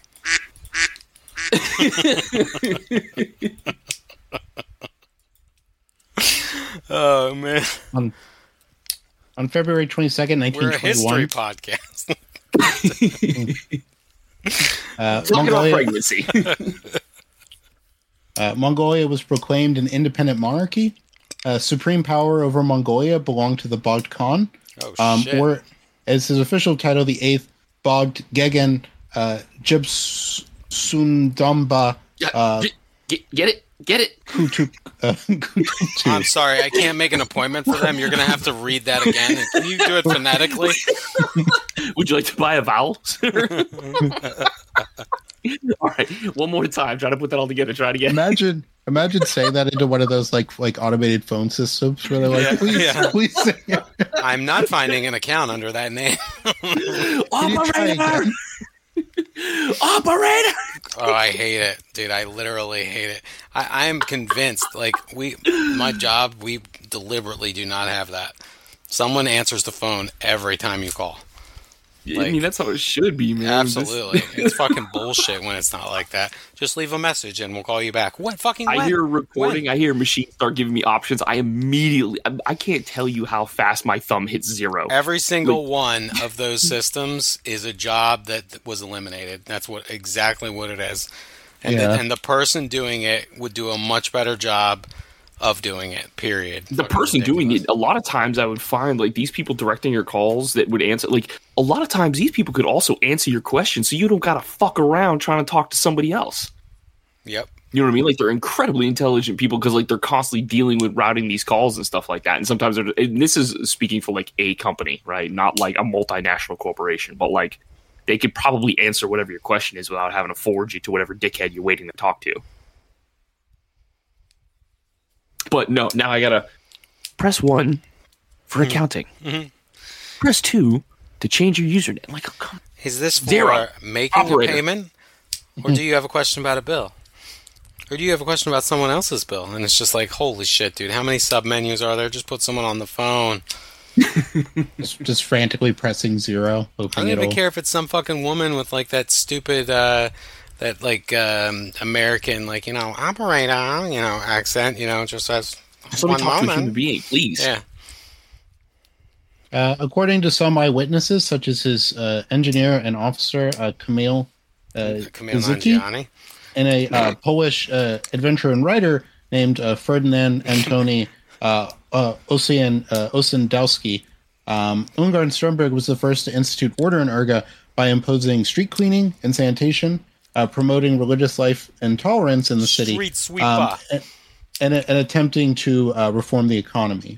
Oh man! On February 22nd, 1921, we're a history podcast. Mongolia, pregnancy. Mongolia was proclaimed an independent monarchy. Supreme power over Mongolia belonged to the Bogd Khan, or as his official title, the 8th Bogd Gegen Jibsundamba. Get it? Kutuk. I'm sorry, I can't make an appointment for them. You're going to have to read that again. Can you do it phonetically? Would you like to buy a vowel, sir? All right, one more time. Try to put that all together. Try it again. Imagine saying that into one of those like automated phone systems where they're like, please say it. I'm not finding an account under that name. Operator! Operator! Oh, I hate it, dude. I literally hate it. I am convinced, like, my job, we deliberately do not have that. Someone answers the phone every time you call. Like, I mean, that's how it should be, man. Absolutely. It's fucking bullshit when it's not like that. Just leave a message and we'll call you back. I hear a recording, I hear a machine start giving me options. I can't tell you how fast my thumb hits 0. Every single one of those systems is a job that was eliminated. That's exactly what it is. And, and the person doing it would do a much better job of doing it, period. The person doing it, a lot of times I would find, like, these people directing your calls that would answer, like, a lot of times these people could also answer your questions, so you don't gotta fuck around trying to talk to somebody else. Yep. You know what I mean? Like, they're incredibly intelligent people because, like, they're constantly dealing with routing these calls and stuff like that. And sometimes and this is speaking for, like, a company, right? Not, like, a multinational corporation, but, like, they could probably answer whatever your question is without having to forward you to whatever dickhead you're waiting to talk to. But no, now I gotta press 1 for accounting. Mm-hmm. Press 2 to change your username. Like, oh, come on. Is this for making a payment? Or do you have a question about a bill? Or do you have a question about someone else's bill? And it's just like, holy shit, dude, how many sub-menus are there? Just put someone on the phone. just frantically pressing 0. I don't even care if it's some fucking woman with, like, that stupid... that, like, American, like, you know, operator, you know, accent, you know, just as one talk to a human being, please. Yeah. According to some eyewitnesses, such as his engineer and officer, Kamil Nanjiani, and a Polish adventurer and writer named Ferdynand Antoni Ossendowski, Ungern Sternberg was the first to institute order in Urga by imposing street cleaning and sanitation, promoting religious life and tolerance in the city, street sweeper, and attempting to reform the economy.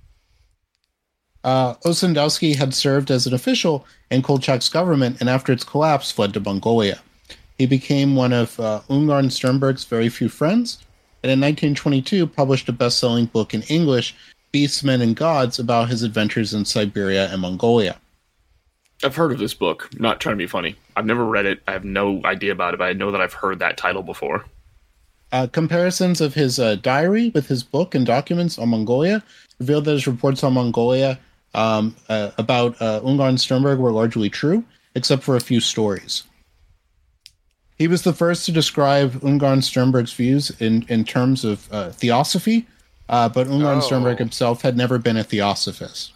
Ossendowski had served as an official in Kolchak's government, and after its collapse, fled to Mongolia. He became one of Ungern Sternberg's very few friends, and in 1922 published a best-selling book in English, Beasts, Men, and Gods, about his adventures in Siberia and Mongolia. I've heard of this book. Not trying to be funny. I've never read it. I have no idea about it, but I know that I've heard that title before. Comparisons of his diary with his book and documents on Mongolia revealed that his reports on Mongolia about Ungern Sternberg were largely true, except for a few stories. He was the first to describe Ungern Sternberg's views in terms of theosophy, but Ungern Sternberg himself had never been a theosophist.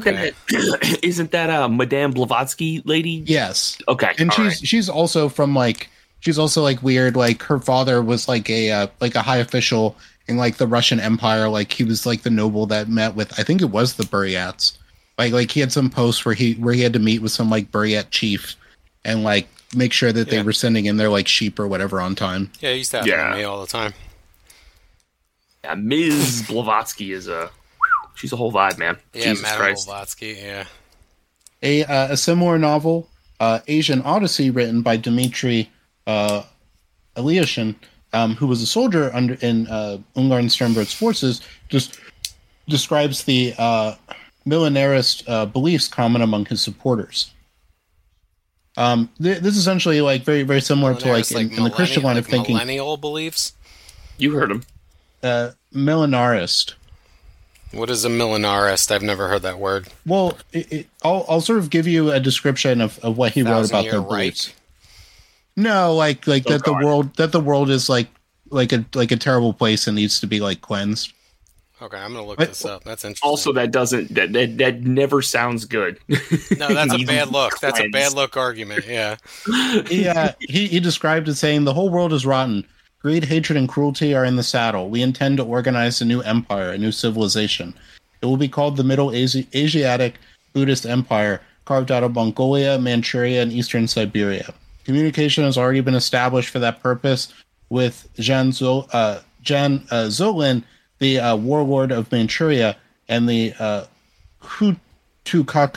Isn't that Madame Blavatsky lady? Yes. Okay. And she's also from weird, like her father was like a high official in like the Russian Empire, like he was like the noble that met with, I think it was the Buryats. Like he had some posts where he had to meet with some like Buryat chief and like make sure that they were sending in their like sheep or whatever on time. Yeah, he used to happen to me all the time. Yeah, Ms. Blavatsky is she's a whole vibe, man. Yeah, Jesus Madame Christ. Blavatsky, yeah. A similar novel, Asian Odyssey, written by Dmitry Ilyushin, who was a soldier in Ungern Sternberg's forces, just describes the millenarist beliefs common among his supporters. This is essentially like very, very similar to like in the Christian line of thinking. Millennial beliefs? You heard him. Millenarist. What is a millenarist? I've never heard that word. Well, I'll sort of give you a description of what he wrote about their beliefs. No, like that the world is like a terrible place and needs to be like cleansed. Okay, I'm gonna look this up. That's interesting. Also, that never sounds good. No, that's a bad look. That's a bad look argument. Yeah. Yeah, he described it saying the whole world is rotten. Greed, hatred, and cruelty are in the saddle. We intend to organize a new empire, a new civilization. It will be called the Middle Asiatic Buddhist Empire, carved out of Mongolia, Manchuria, and eastern Siberia. Communication has already been established for that purpose with Jan Zolin, the warlord of Manchuria, and the Hutukak,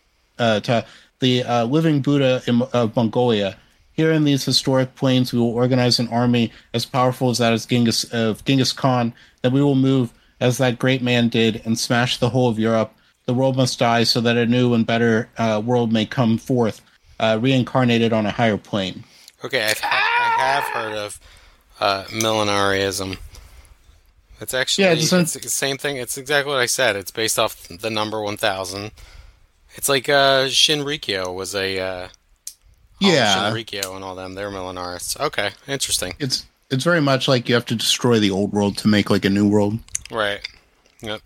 the living Buddha of Mongolia. Here in these historic plains, we will organize an army as powerful as that of Genghis Khan, that we will move as that great man did and smash the whole of Europe. The world must die so that a new and better world may come forth, reincarnated on a higher plane. Okay, I have heard of millenarism. It's actually it's the same thing. It's exactly what I said. It's based off the number 1000. It's like Shinrikyo was a Shinrikyo and all them. They're Millenarists. Okay, interesting. It's very much like you have to destroy the old world to make like a new world. Right. Yep.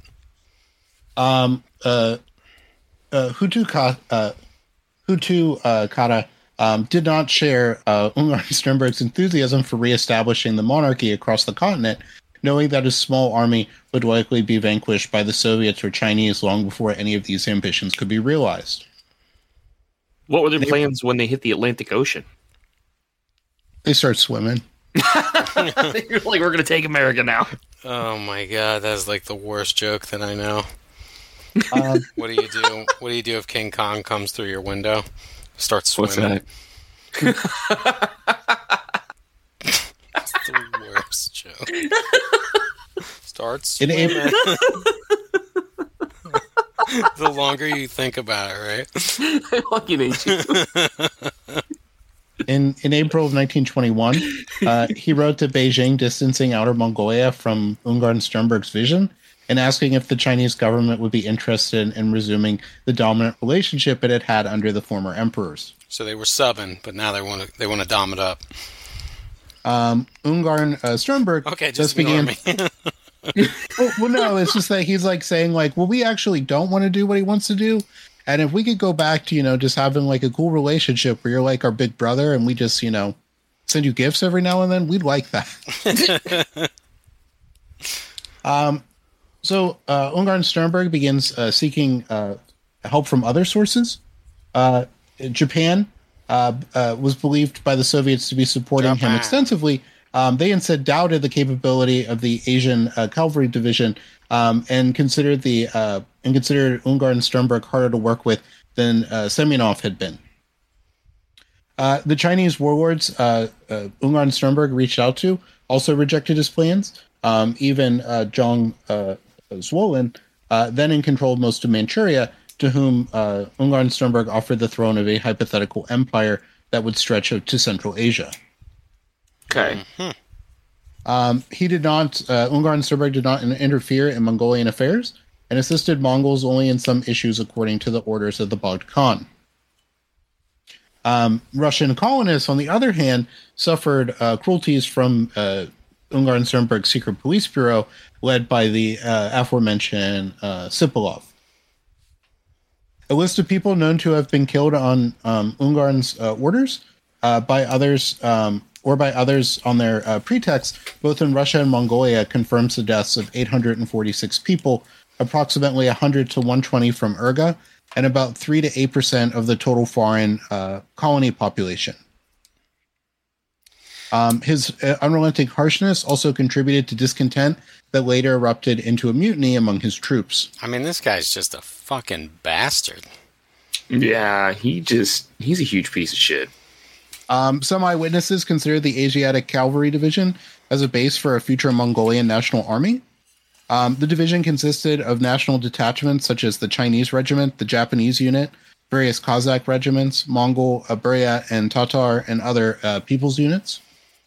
Hutu Kata did not share Ungern Sternberg's enthusiasm for reestablishing the monarchy across the continent, knowing that his small army would likely be vanquished by the Soviets or Chinese long before any of these ambitions could be realized. What were their plans when they hit the Atlantic Ocean? They start swimming. You're like, we're going to take America now. Oh my god, that's like the worst joke that I know. What do you do? What do you do if King Kong comes through your window? Start swimming. What's that? That's the worst joke. Start swimming. The longer you think about it, right? I fucking hate you. In April of 1921, he wrote to Beijing distancing Outer Mongolia from Ungern Sternberg's vision and asking if the Chinese government would be interested in resuming the dominant relationship it had had under the former emperors. So they were subbing, but now they want to dom it up. Ungern Sternberg just began. Me. well, no, it's just that he's like saying like, well, we actually don't want to do what he wants to do. And if we could go back to, just having like a cool relationship where you're like our big brother and we just, send you gifts every now and then, we'd like that. So Ungern Sternberg begins seeking help from other sources. Japan was believed by the Soviets to be supporting him extensively. They instead doubted the capability of the Asian Cavalry Division and considered Ungern Sternberg harder to work with than Semyonov had been. The Chinese warlords Ungern Sternberg reached out to also rejected his plans. Even Zhang Zuolin, then in control of most of Manchuria, to whom Ungern Sternberg offered the throne of a hypothetical empire that would stretch out to Central Asia. Okay. Ungern Sternberg did not interfere in Mongolian affairs and assisted Mongols only in some issues according to the orders of the Bagh Khan. Russian colonists, on the other hand, suffered cruelties from Ungern Sternberg's secret police bureau, led by the aforementioned Sipilov. A list of people known to have been killed on Ungern's orders by others or by others on their pretext, both in Russia and Mongolia, confirms the deaths of 846 people, approximately 100 to 120 from Urga, and about 3 to 8% of the total foreign colony population. His unrelenting harshness also contributed to discontent that later erupted into a mutiny among his troops. I mean, this guy's just a fucking bastard. Yeah, he's a huge piece of shit. Some eyewitnesses consider the Asiatic Cavalry Division as a base for a future Mongolian national army. The division consisted of national detachments such as the Chinese Regiment, the Japanese Unit, various Kazakh regiments, Mongol, Burya, and Tatar, and other people's units.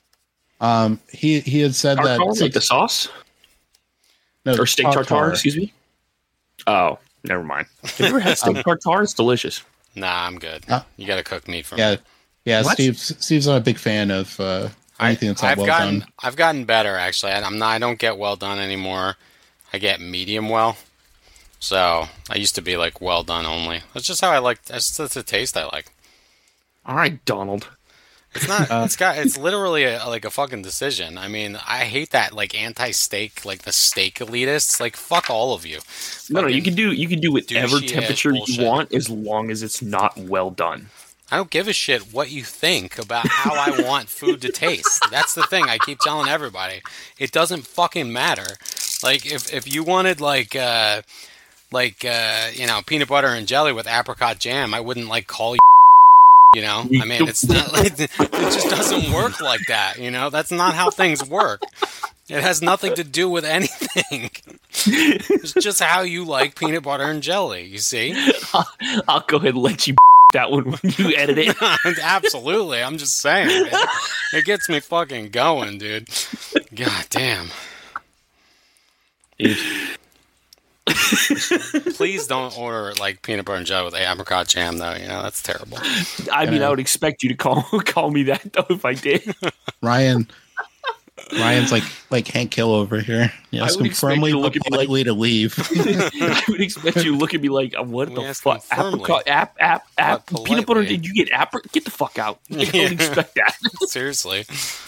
He had said tartar, that... like the sauce? No, or steak tartar, excuse me? Oh, never mind. Have you ever had steak tartar? It's delicious. Nah, I'm good. You got to cook meat for me. Yeah, what? Steve's not a big fan of anything that's not well done. I've gotten better, actually. I don't get well done anymore. I get medium well. So I used to be like well done only. That's just how I like. That's the taste I like. All right, Donald. It's not. It's literally like a fucking decision. I mean, I hate that like anti-steak, like the steak elitists. Like fuck all of you. No, you can do whatever temperature you want as long as it's not well done. I don't give a shit what you think about how I want food to taste. That's the thing I keep telling everybody. It doesn't fucking matter. Like if you wanted peanut butter and jelly with apricot jam, I wouldn't like call you. I mean, it's not like it just doesn't work like that. That's not how things work. It has nothing to do with anything. It's just how you like peanut butter and jelly. You see? I'll go ahead and let you that one when you edit it. Absolutely. I'm just saying. It gets me fucking going, dude. God damn. Please don't order like peanut butter and jelly with apricot jam, though. You know, that's terrible. I mean, I would expect you to call me that though if I did. Ryan's like Hank Hill over here. You ask him firmly but politely to leave. I would expect you to look at me like, what the fuck? Apricot, peanut butter? Did you get apricot? Get the fuck out! I don't expect that. Seriously.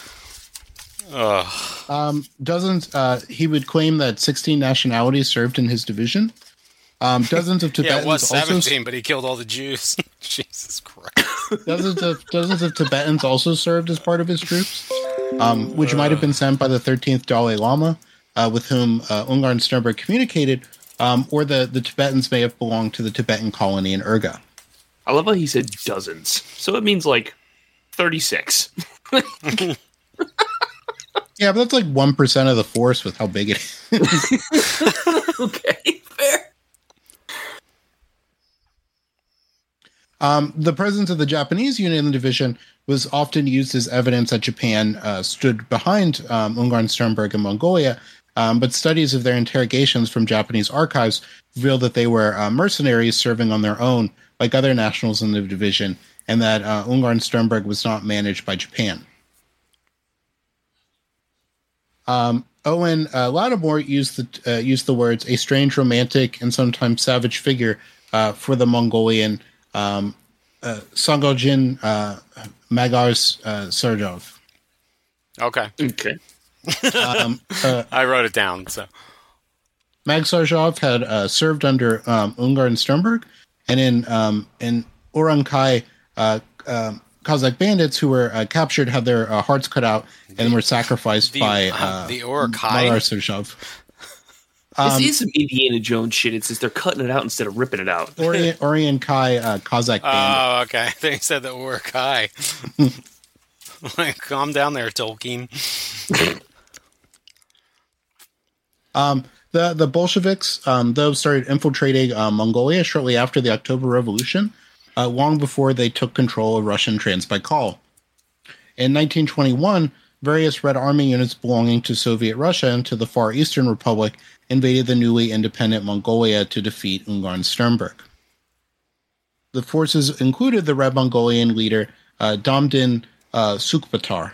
He would claim that 16 nationalities served in his division. Dozens of Tibetans. It was 17, but he killed all the Jews. Jesus Christ. Dozens of Tibetans also served as part of his troops, which might have been sent by the 13th Dalai Lama, with whom Ungarn Sternberg communicated, or the Tibetans may have belonged to the Tibetan colony in Urga. I love how he said dozens. So it means like 36. Yeah, but that's like 1% of the force with how big it is. Okay, fair. The presence of the Japanese unit in the division was often used as evidence that Japan stood behind Ungarn Sternberg in Mongolia, but studies of their interrogations from Japanese archives revealed that they were mercenaries serving on their own, like other nationals in the division, and that Ungarn Sternberg was not managed by Japan. Owen Lattimore used the words "a strange, romantic, and sometimes savage figure" for the Mongolian Sangojin Magars Sardov. Okay. I wrote it down. So Mag Sardov had served under Ungarn Sternberg, and in Urankay, Kazakh bandits who were captured had their hearts cut out and were sacrificed by the Urankay. Magar Sardov. This is some Indiana Jones shit. It's just they're cutting it out instead of ripping it out. Orient Kai, Kazakh bandit. Oh, okay. They said that we're Kai. Like, calm down there, Tolkien. The Bolsheviks, though, started infiltrating Mongolia shortly after the October Revolution, long before they took control of Russian Transbaikal. In 1921, various Red Army units belonging to Soviet Russia and to the Far Eastern Republic invaded the newly independent Mongolia to defeat Ungarn Sternberg. The forces included the Red Mongolian leader Damdin Sukbatar.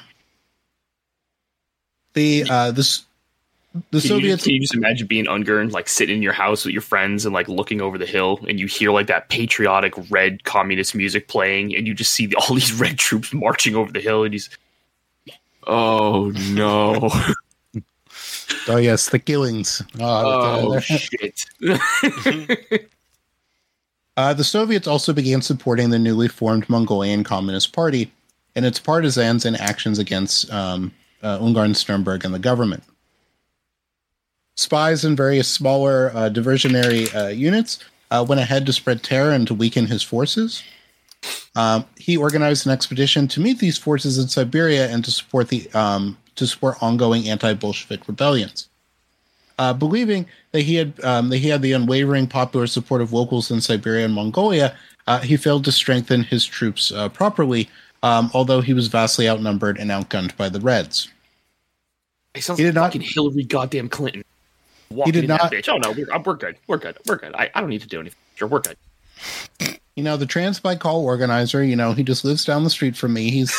The Soviets. Can you just imagine being Ungarn, like sitting in your house with your friends and like looking over the hill, and you hear like that patriotic red communist music playing, and you just see all these red troops marching over the hill, and he's, oh no. Oh yes, the killings. Oh shit. The Soviets also began supporting the newly formed Mongolian Communist Party and its partisans in actions against Ungarn Sternberg and the government. Spies in various smaller diversionary units went ahead to spread terror and to weaken his forces. He organized an expedition to meet these forces in Siberia and to support ongoing anti-Bolshevik rebellions. Believing that he had the unwavering popular support of locals in Siberia and Mongolia, he failed to strengthen his troops properly, although he was vastly outnumbered and outgunned by the Reds. He sounds like fucking Hillary goddamn Clinton. Walking in that bitch. Oh no, we're good. We're good. I don't need to do anything. Sure, we're good. You know, the Transbaikal organizer, you know, he just lives down the street from me. He's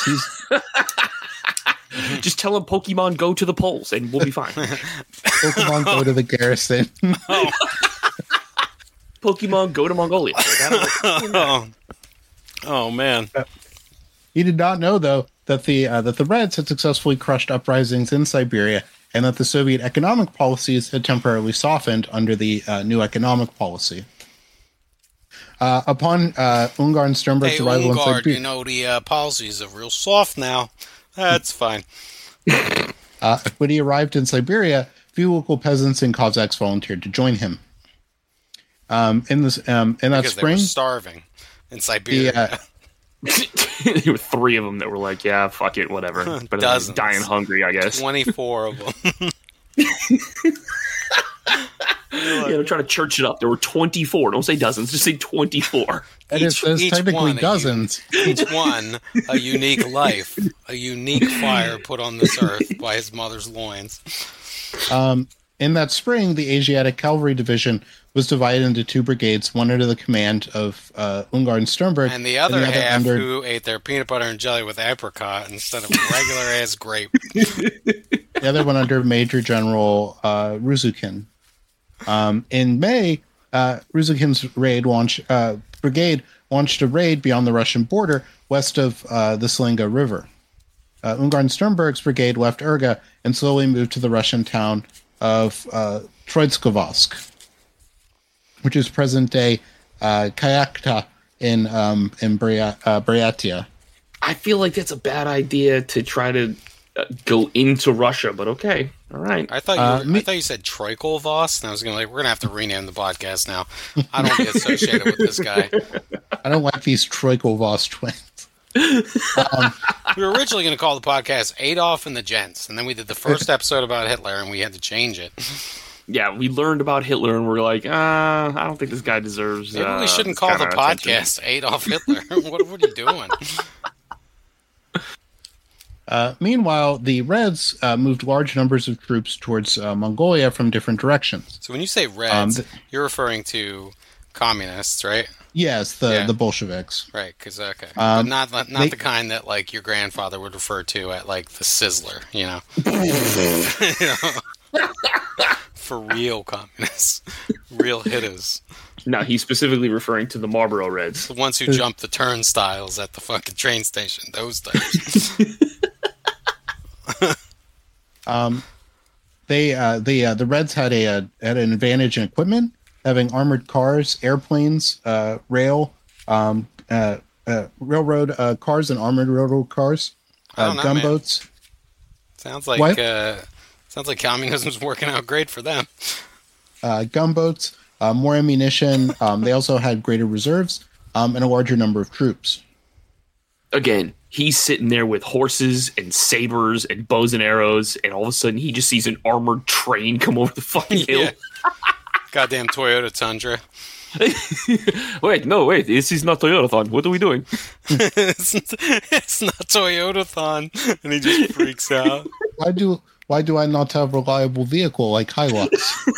just tell him Pokemon go to the polls and we'll be fine. Pokemon go to the garrison. Oh. Pokemon go to Mongolia. Oh man. He did not know though that the Reds had successfully crushed uprisings in Siberia and that the Soviet economic policies had temporarily softened under the new economic policy. Upon Ungarn Sternberg's arrival in Siberia, you know, the policies are real soft now. That's fine. When he arrived in Siberia, few local peasants and Cossacks volunteered to join him. In that spring, they were starving in Siberia. There were 3 of them that were like, yeah, fuck it, whatever. But dying hungry, I guess. 24 of them. They're trying to church it up. There were 24. Don't say dozens, just say 24. Each technically one dozens. Each one a unique life, a unique fire put on this earth by his mother's loins. In that spring, the Asiatic Cavalry Division was divided into 2 brigades, one under the command of Ungern Sternberg, and the other half who ate their peanut butter and jelly with apricot instead of regular ass grape. The other one under Major General Ruzukin. In May, Ruzukin's brigade launched a raid beyond the Russian border west of the Slinga River. Ungern Sternberg's brigade left Urga and slowly moved to the Russian town of Troitskovosk, which is present-day Kayakta in Buryatia. I feel like that's a bad idea to try to go into Russia, but okay, all right. I thought you said Troikolvost, and I was we're gonna have to rename the podcast now. I don't want to be associated with this guy. I don't like these Troikolvost twins. We were originally going to call the podcast Adolf and the Gents, and then we did the first episode about Hitler, and we had to change it. Yeah, we learned about Hitler, and we're like, I don't think this guy deserves. Maybe we shouldn't call the podcast Adolf Hitler. What are you doing? Meanwhile, the Reds moved large numbers of troops towards Mongolia from different directions. So when you say Reds, you're referring to communists, right? Yes, the Bolsheviks. Right, because but not the kind that like your grandfather would refer to at like the Sizzler, you know. For real communists, real hitters. No, he's specifically referring to the Marlboro Reds, the ones who jump the turnstiles at the fucking train station. Those types. The Reds had an advantage in equipment, having armored cars, airplanes, railroad cars, and armored railroad cars, gunboats. Sounds like communism's working out great for them. Gunboats, more ammunition. They also had greater reserves and a larger number of troops. Again, he's sitting there with horses and sabers and bows and arrows, and all of a sudden he just sees an armored train come over the fucking hill. Goddamn Toyota Tundra. Wait, this is not Toyotathon. What are we doing? It's not Toyotathon. And he just freaks out. Why do I not have a reliable vehicle like Hilux?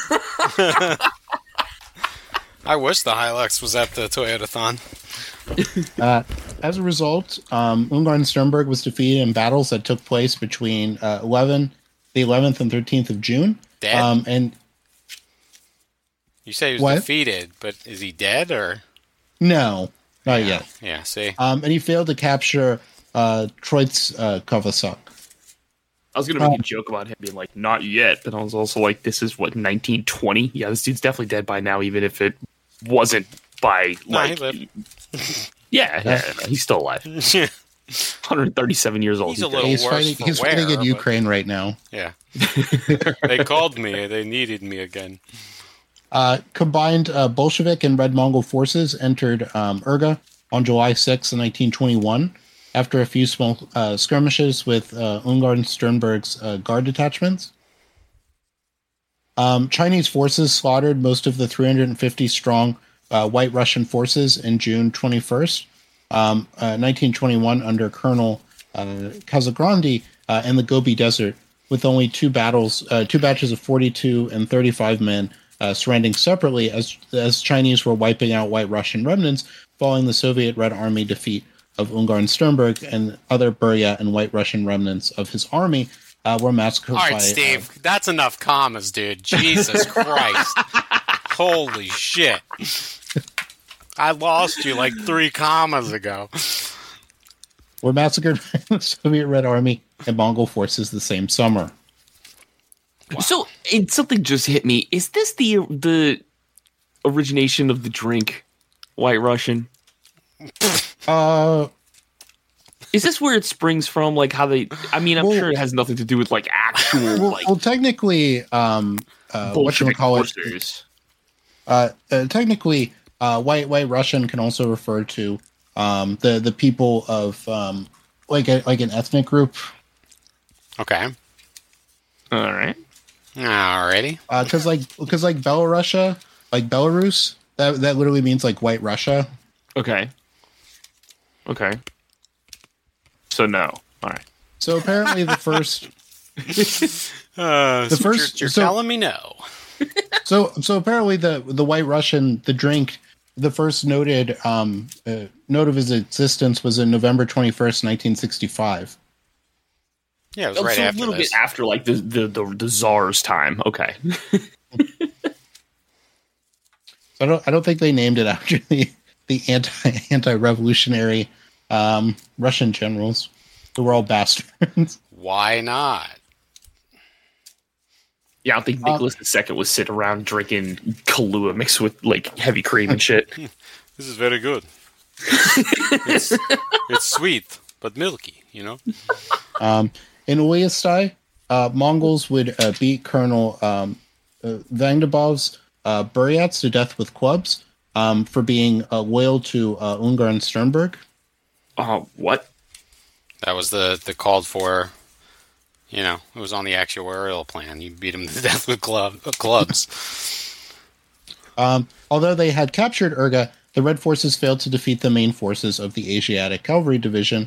I wish the Hilux was at the Toyotathon. As a result, Ungern Sternberg was defeated in battles that took place between the 11th and 13th of June. Dead? And you say he was defeated, but is he dead or? No, not yet. Yeah, see? And he failed to capture Troitskovosk. I was going to make a joke about him being like, not yet, but I was also like, this is what, 1920? Yeah, this dude's definitely dead by now, even if it wasn't by, like... No, he yeah, he's still alive. 137 years old. He's a little worse. He's fighting in Ukraine right now. Yeah. They called me. They needed me again. Combined Bolshevik and Red Mongol forces entered Urga on July 6, 1921, after a few small skirmishes with Ungern Sternberg's guard detachments. Chinese forces slaughtered most of the 350-strong White Russian forces in June 21st, 1921, under Colonel Casagrande in the Gobi Desert, with only two batches of 42 and 35 men surrendering separately as Chinese were wiping out White Russian remnants following the Soviet Red Army defeat of Ungern Sternberg, and other Burya and White Russian remnants of his army were massacred. All right, Steve, that's enough commas, dude. Jesus Christ. Holy shit. I lost you like 3 commas ago. Were massacred by the Soviet Red Army and Mongol forces the same summer. Wow. So, something just hit me. Is this the origination of the drink, White Russian? Is this where it springs from? Like how they? I mean, I'm sure it has nothing to do with like actual. Well, technically, whatchamacallit, technically, White Russian can also refer to the people of like an ethnic group. Okay. All right. Alrighty. Because Belarusia, like Belarus, that literally means like White Russia. Okay. So no. All right. So apparently the first, you're telling me no. So apparently the White Russian, the drink, the first noted note of its existence was in November 21st, 1965. Yeah, it was right after a little this. bit after like the Tsar's time. Okay. So I don't think they named it after the anti-revolutionary Russian generals who were all bastards. Why not? Yeah, I don't think Nicholas II was sitting around drinking Kahlua mixed with like heavy cream and shit. This is very good. It's sweet but milky, you know. In Uyezd, Mongols would beat Colonel Vangdabov's Buryats to death with clubs for being loyal to Ungarn Sternberg. What? That was the called for. You know, it was on the actuarial plan. You beat him to death with clubs. Although they had captured Urga, the Red Forces failed to defeat the main forces of the Asiatic Cavalry Division.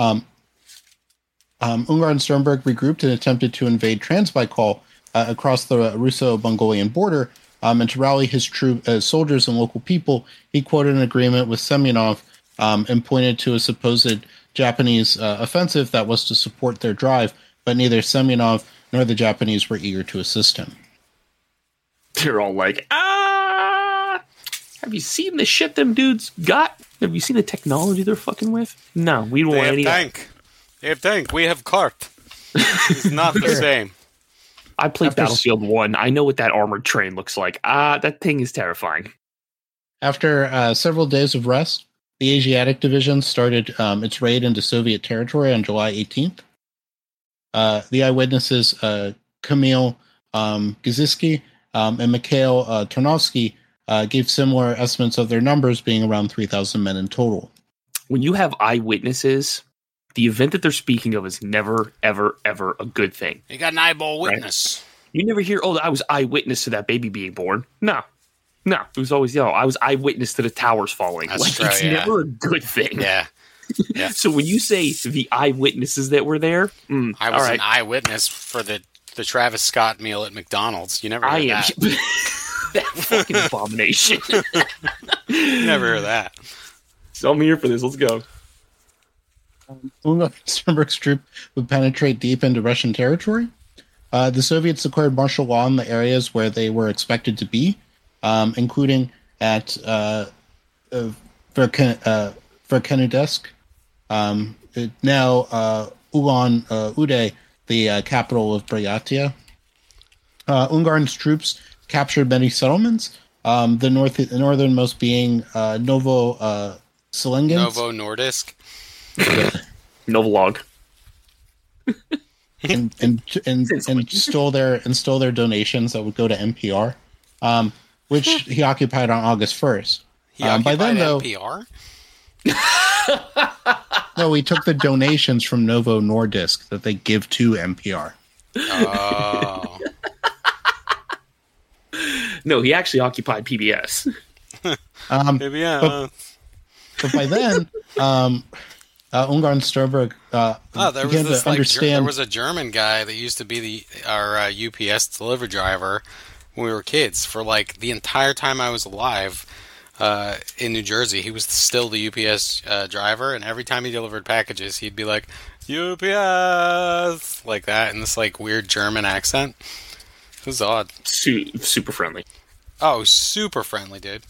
Ungarn Sternberg regrouped and attempted to invade Transbaikal across the Russo-Mongolian border, and to rally his soldiers and local people, he quoted an agreement with Semyonov and pointed to a supposed Japanese offensive that was to support their drive, but neither Semyonov nor the Japanese were eager to assist him. They're all like, have you seen the shit them dudes got? Have you seen the technology they're fucking with? No, we don't want any. They have tank. We have cart. It's not the same. I played Battlefield 1. I know what that armored train looks like. That thing is terrifying. After several days of rest, the Asiatic Division started its raid into Soviet territory on July 18th. The eyewitnesses, Kamil Gaziski and Mikhail Tarnovsky, gave similar estimates of their numbers being around 3,000 men in total. When you have eyewitnesses, the event that they're speaking of is never, ever, ever a good thing. You got an eyeball witness. Right? You never hear, I was eyewitness to that baby being born. No. It was always, I was eyewitness to the towers falling. That's true, it's never a good thing. Yeah. So when you say the eyewitnesses that were there, I was an eyewitness for the Travis Scott meal at McDonald's. You never heard that. That fucking abomination. You never heard that. So I'm here for this. Let's go. Ungarn Sternberg's troop would penetrate deep into Russian territory. The Soviets declared martial law in the areas where they were expected to be, including at Verkhneysk, now Ulan-Ude, the capital of Buryatia. Ungarn's troops captured many settlements, the northernmost being Novo Silengins. Novo Nordisk. Novolog. and stole their donations that would go to NPR, which he occupied on August 1st. By then, though, NPR? No, he took the donations from Novo Nordisk that they give to NPR. Oh. No, he actually occupied PBS. PBS. But by then, Ungarn Sternberg began to understand. There was a German guy that used to be our UPS delivery driver when we were kids. For like the entire time I was alive in New Jersey, he was still the UPS driver, and every time he delivered packages, he'd be like, UPS! Like that, in this like weird German accent. It was odd. Super friendly. Oh, super friendly, dude.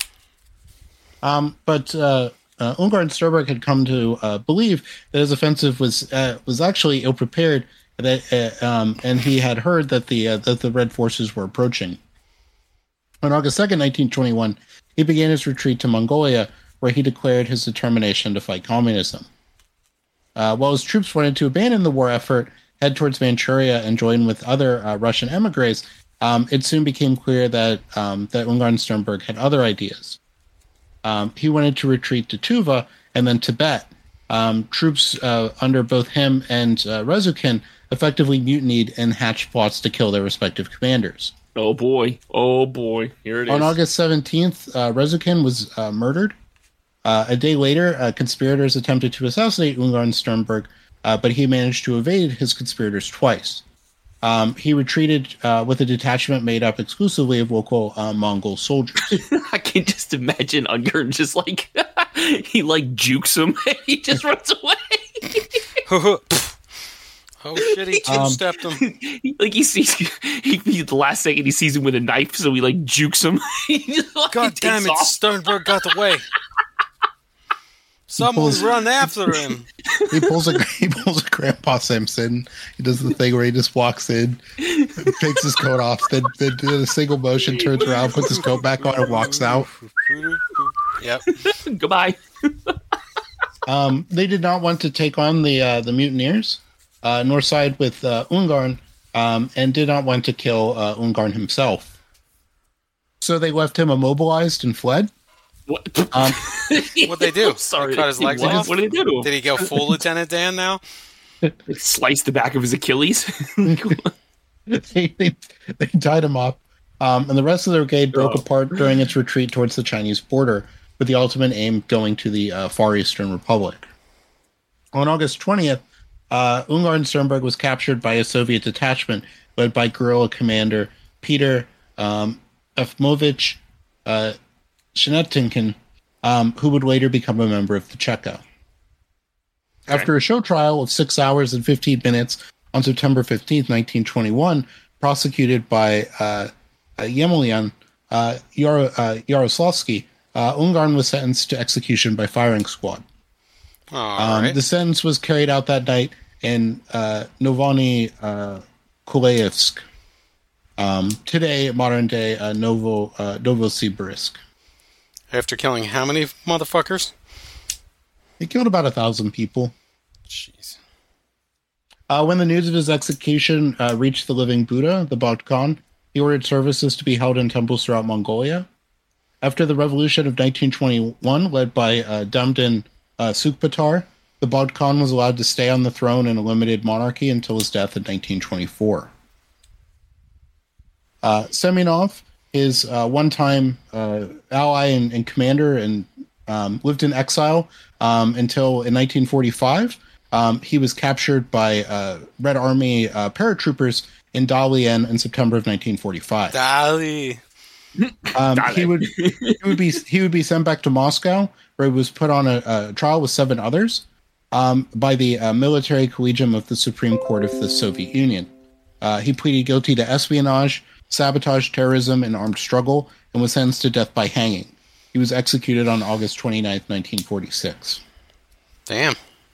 But Ungarn Sternberg had come to believe that his offensive was actually ill prepared, and he had heard that the Red Forces were approaching. On August 2nd, 1921, he began his retreat to Mongolia, where he declared his determination to fight communism. While his troops wanted to abandon the war effort, head towards Manchuria, and join with other Russian emigres, it soon became clear that Ungarn Sternberg had other ideas. He wanted to retreat to Tuva and then Tibet. Troops under both him and Rezukhin effectively mutinied and hatched plots to kill their respective commanders. Oh boy, here it is. On August 17th, Rezukhin was murdered. A day later, conspirators attempted to assassinate Ungarn Sternberg, but he managed to evade his conspirators twice. he retreated with a detachment made up exclusively of local Mongol soldiers. I can just imagine Ungern just like he like jukes him and he just runs away. Oh shit! He two-stepped him. Like he sees, the last second he sees him with a knife, so he like jukes him. God damn it! Sternberg got away. Someone's run after him. He pulls a Grandpa Simpson. He does the thing where he just walks in, takes his coat off, then in a single motion turns around, puts his coat back on, and walks out. Yep. Goodbye. They did not want to take on the mutineers, nor side with Ungern, and did not want to kill Ungern himself. So they left him immobilized and fled. What? What'd they do? Sorry. They cut his legs off? What did they do to him? Did he go full Lieutenant Dan now? Slice the back of his Achilles? they tied him up, and the rest of the brigade broke apart during its retreat towards the Chinese border, with the ultimate aim going to the Far Eastern Republic. On August 20th, Ungern Sternberg was captured by a Soviet detachment led by guerrilla commander Peter Efmovich Shenetkinkin, who would later become a member of the Cheka. Okay. After a show trial of 6 hours and 15 minutes on September 15th, 1921, prosecuted by Yemelyan Yaroslavsky, Ungern was sentenced to execution by firing squad. Right. The sentence was carried out that night in Novony Kulayevsk, today modern-day Novosibirsk. After killing how many motherfuckers? He killed about 1,000 people. Jeez. When the news of his execution reached the living Buddha, the Bodkhan, he ordered services to be held in temples throughout Mongolia. After the revolution of 1921, led by Damdin Sukpatar, the Bodkhan was allowed to stay on the throne in a limited monarchy until his death in 1924. Semenov, his one-time ally and commander, and lived in exile until in 1945. He was captured by Red Army paratroopers in Dalian in September of 1945. Dali. He would be sent back to Moscow, where he was put on a trial with 7 others by the military collegium of the Supreme Court of the Soviet Union. He pleaded guilty to espionage, sabotage, terrorism, and armed struggle, and was sentenced to death by hanging. He was executed on August 29th, 1946. Damn.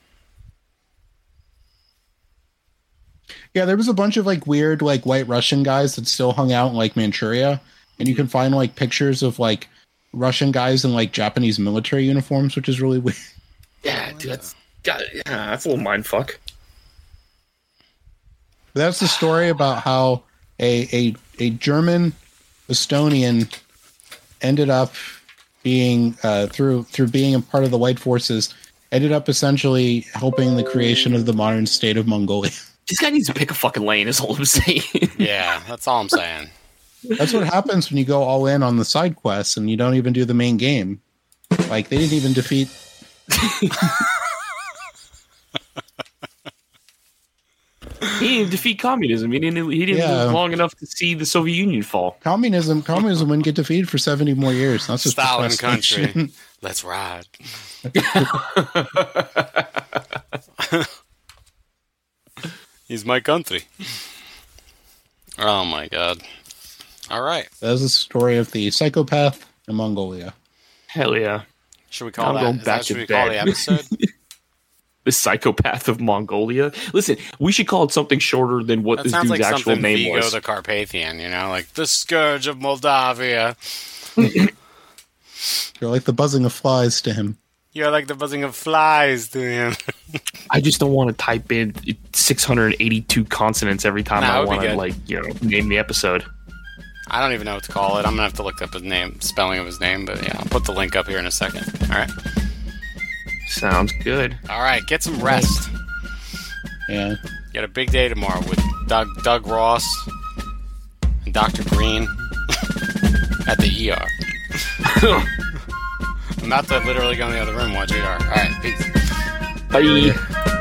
Yeah, there was a bunch of like weird like white Russian guys that still hung out in like Manchuria, and you can find like pictures of like Russian guys in like Japanese military uniforms, which is really weird. Yeah, dude, that's a little mindfuck. That's the story about how a German Estonian ended up being through being a part of the White Forces, ended up essentially helping the creation of the modern state of Mongolia. This guy needs to pick a fucking lane, is all I'm saying. Yeah, that's all I'm saying. That's what happens when you go all in on the side quests and you don't even do the main game. Like, they didn't even defeat... He didn't defeat communism. He didn't live long enough to see the Soviet Union fall. Communism wouldn't get defeated for 70 more years. That's just Stalin country. Let's ride. He's my country. Oh my god. All right. That's the story of the psychopath in Mongolia. Hell yeah. Should we call the episode? The psychopath of Mongolia. Listen, we should call it something shorter than what this dude's actual name Vigo was. The Carpathian, like the scourge of Moldavia. You're like the buzzing of flies to him. You're like the buzzing of flies to him. I just don't want to type in 682 consonants every time I want to, name the episode. I don't even know what to call it. I'm gonna have to look up his name, spelling of his name, but yeah, I'll put the link up here in a second. All right. Sounds good. All right, get some rest. Yeah. You got a big day tomorrow with Doug Ross and Dr. Green at the ER. I'm about to literally go in the other room and watch ER. All right, peace. Bye.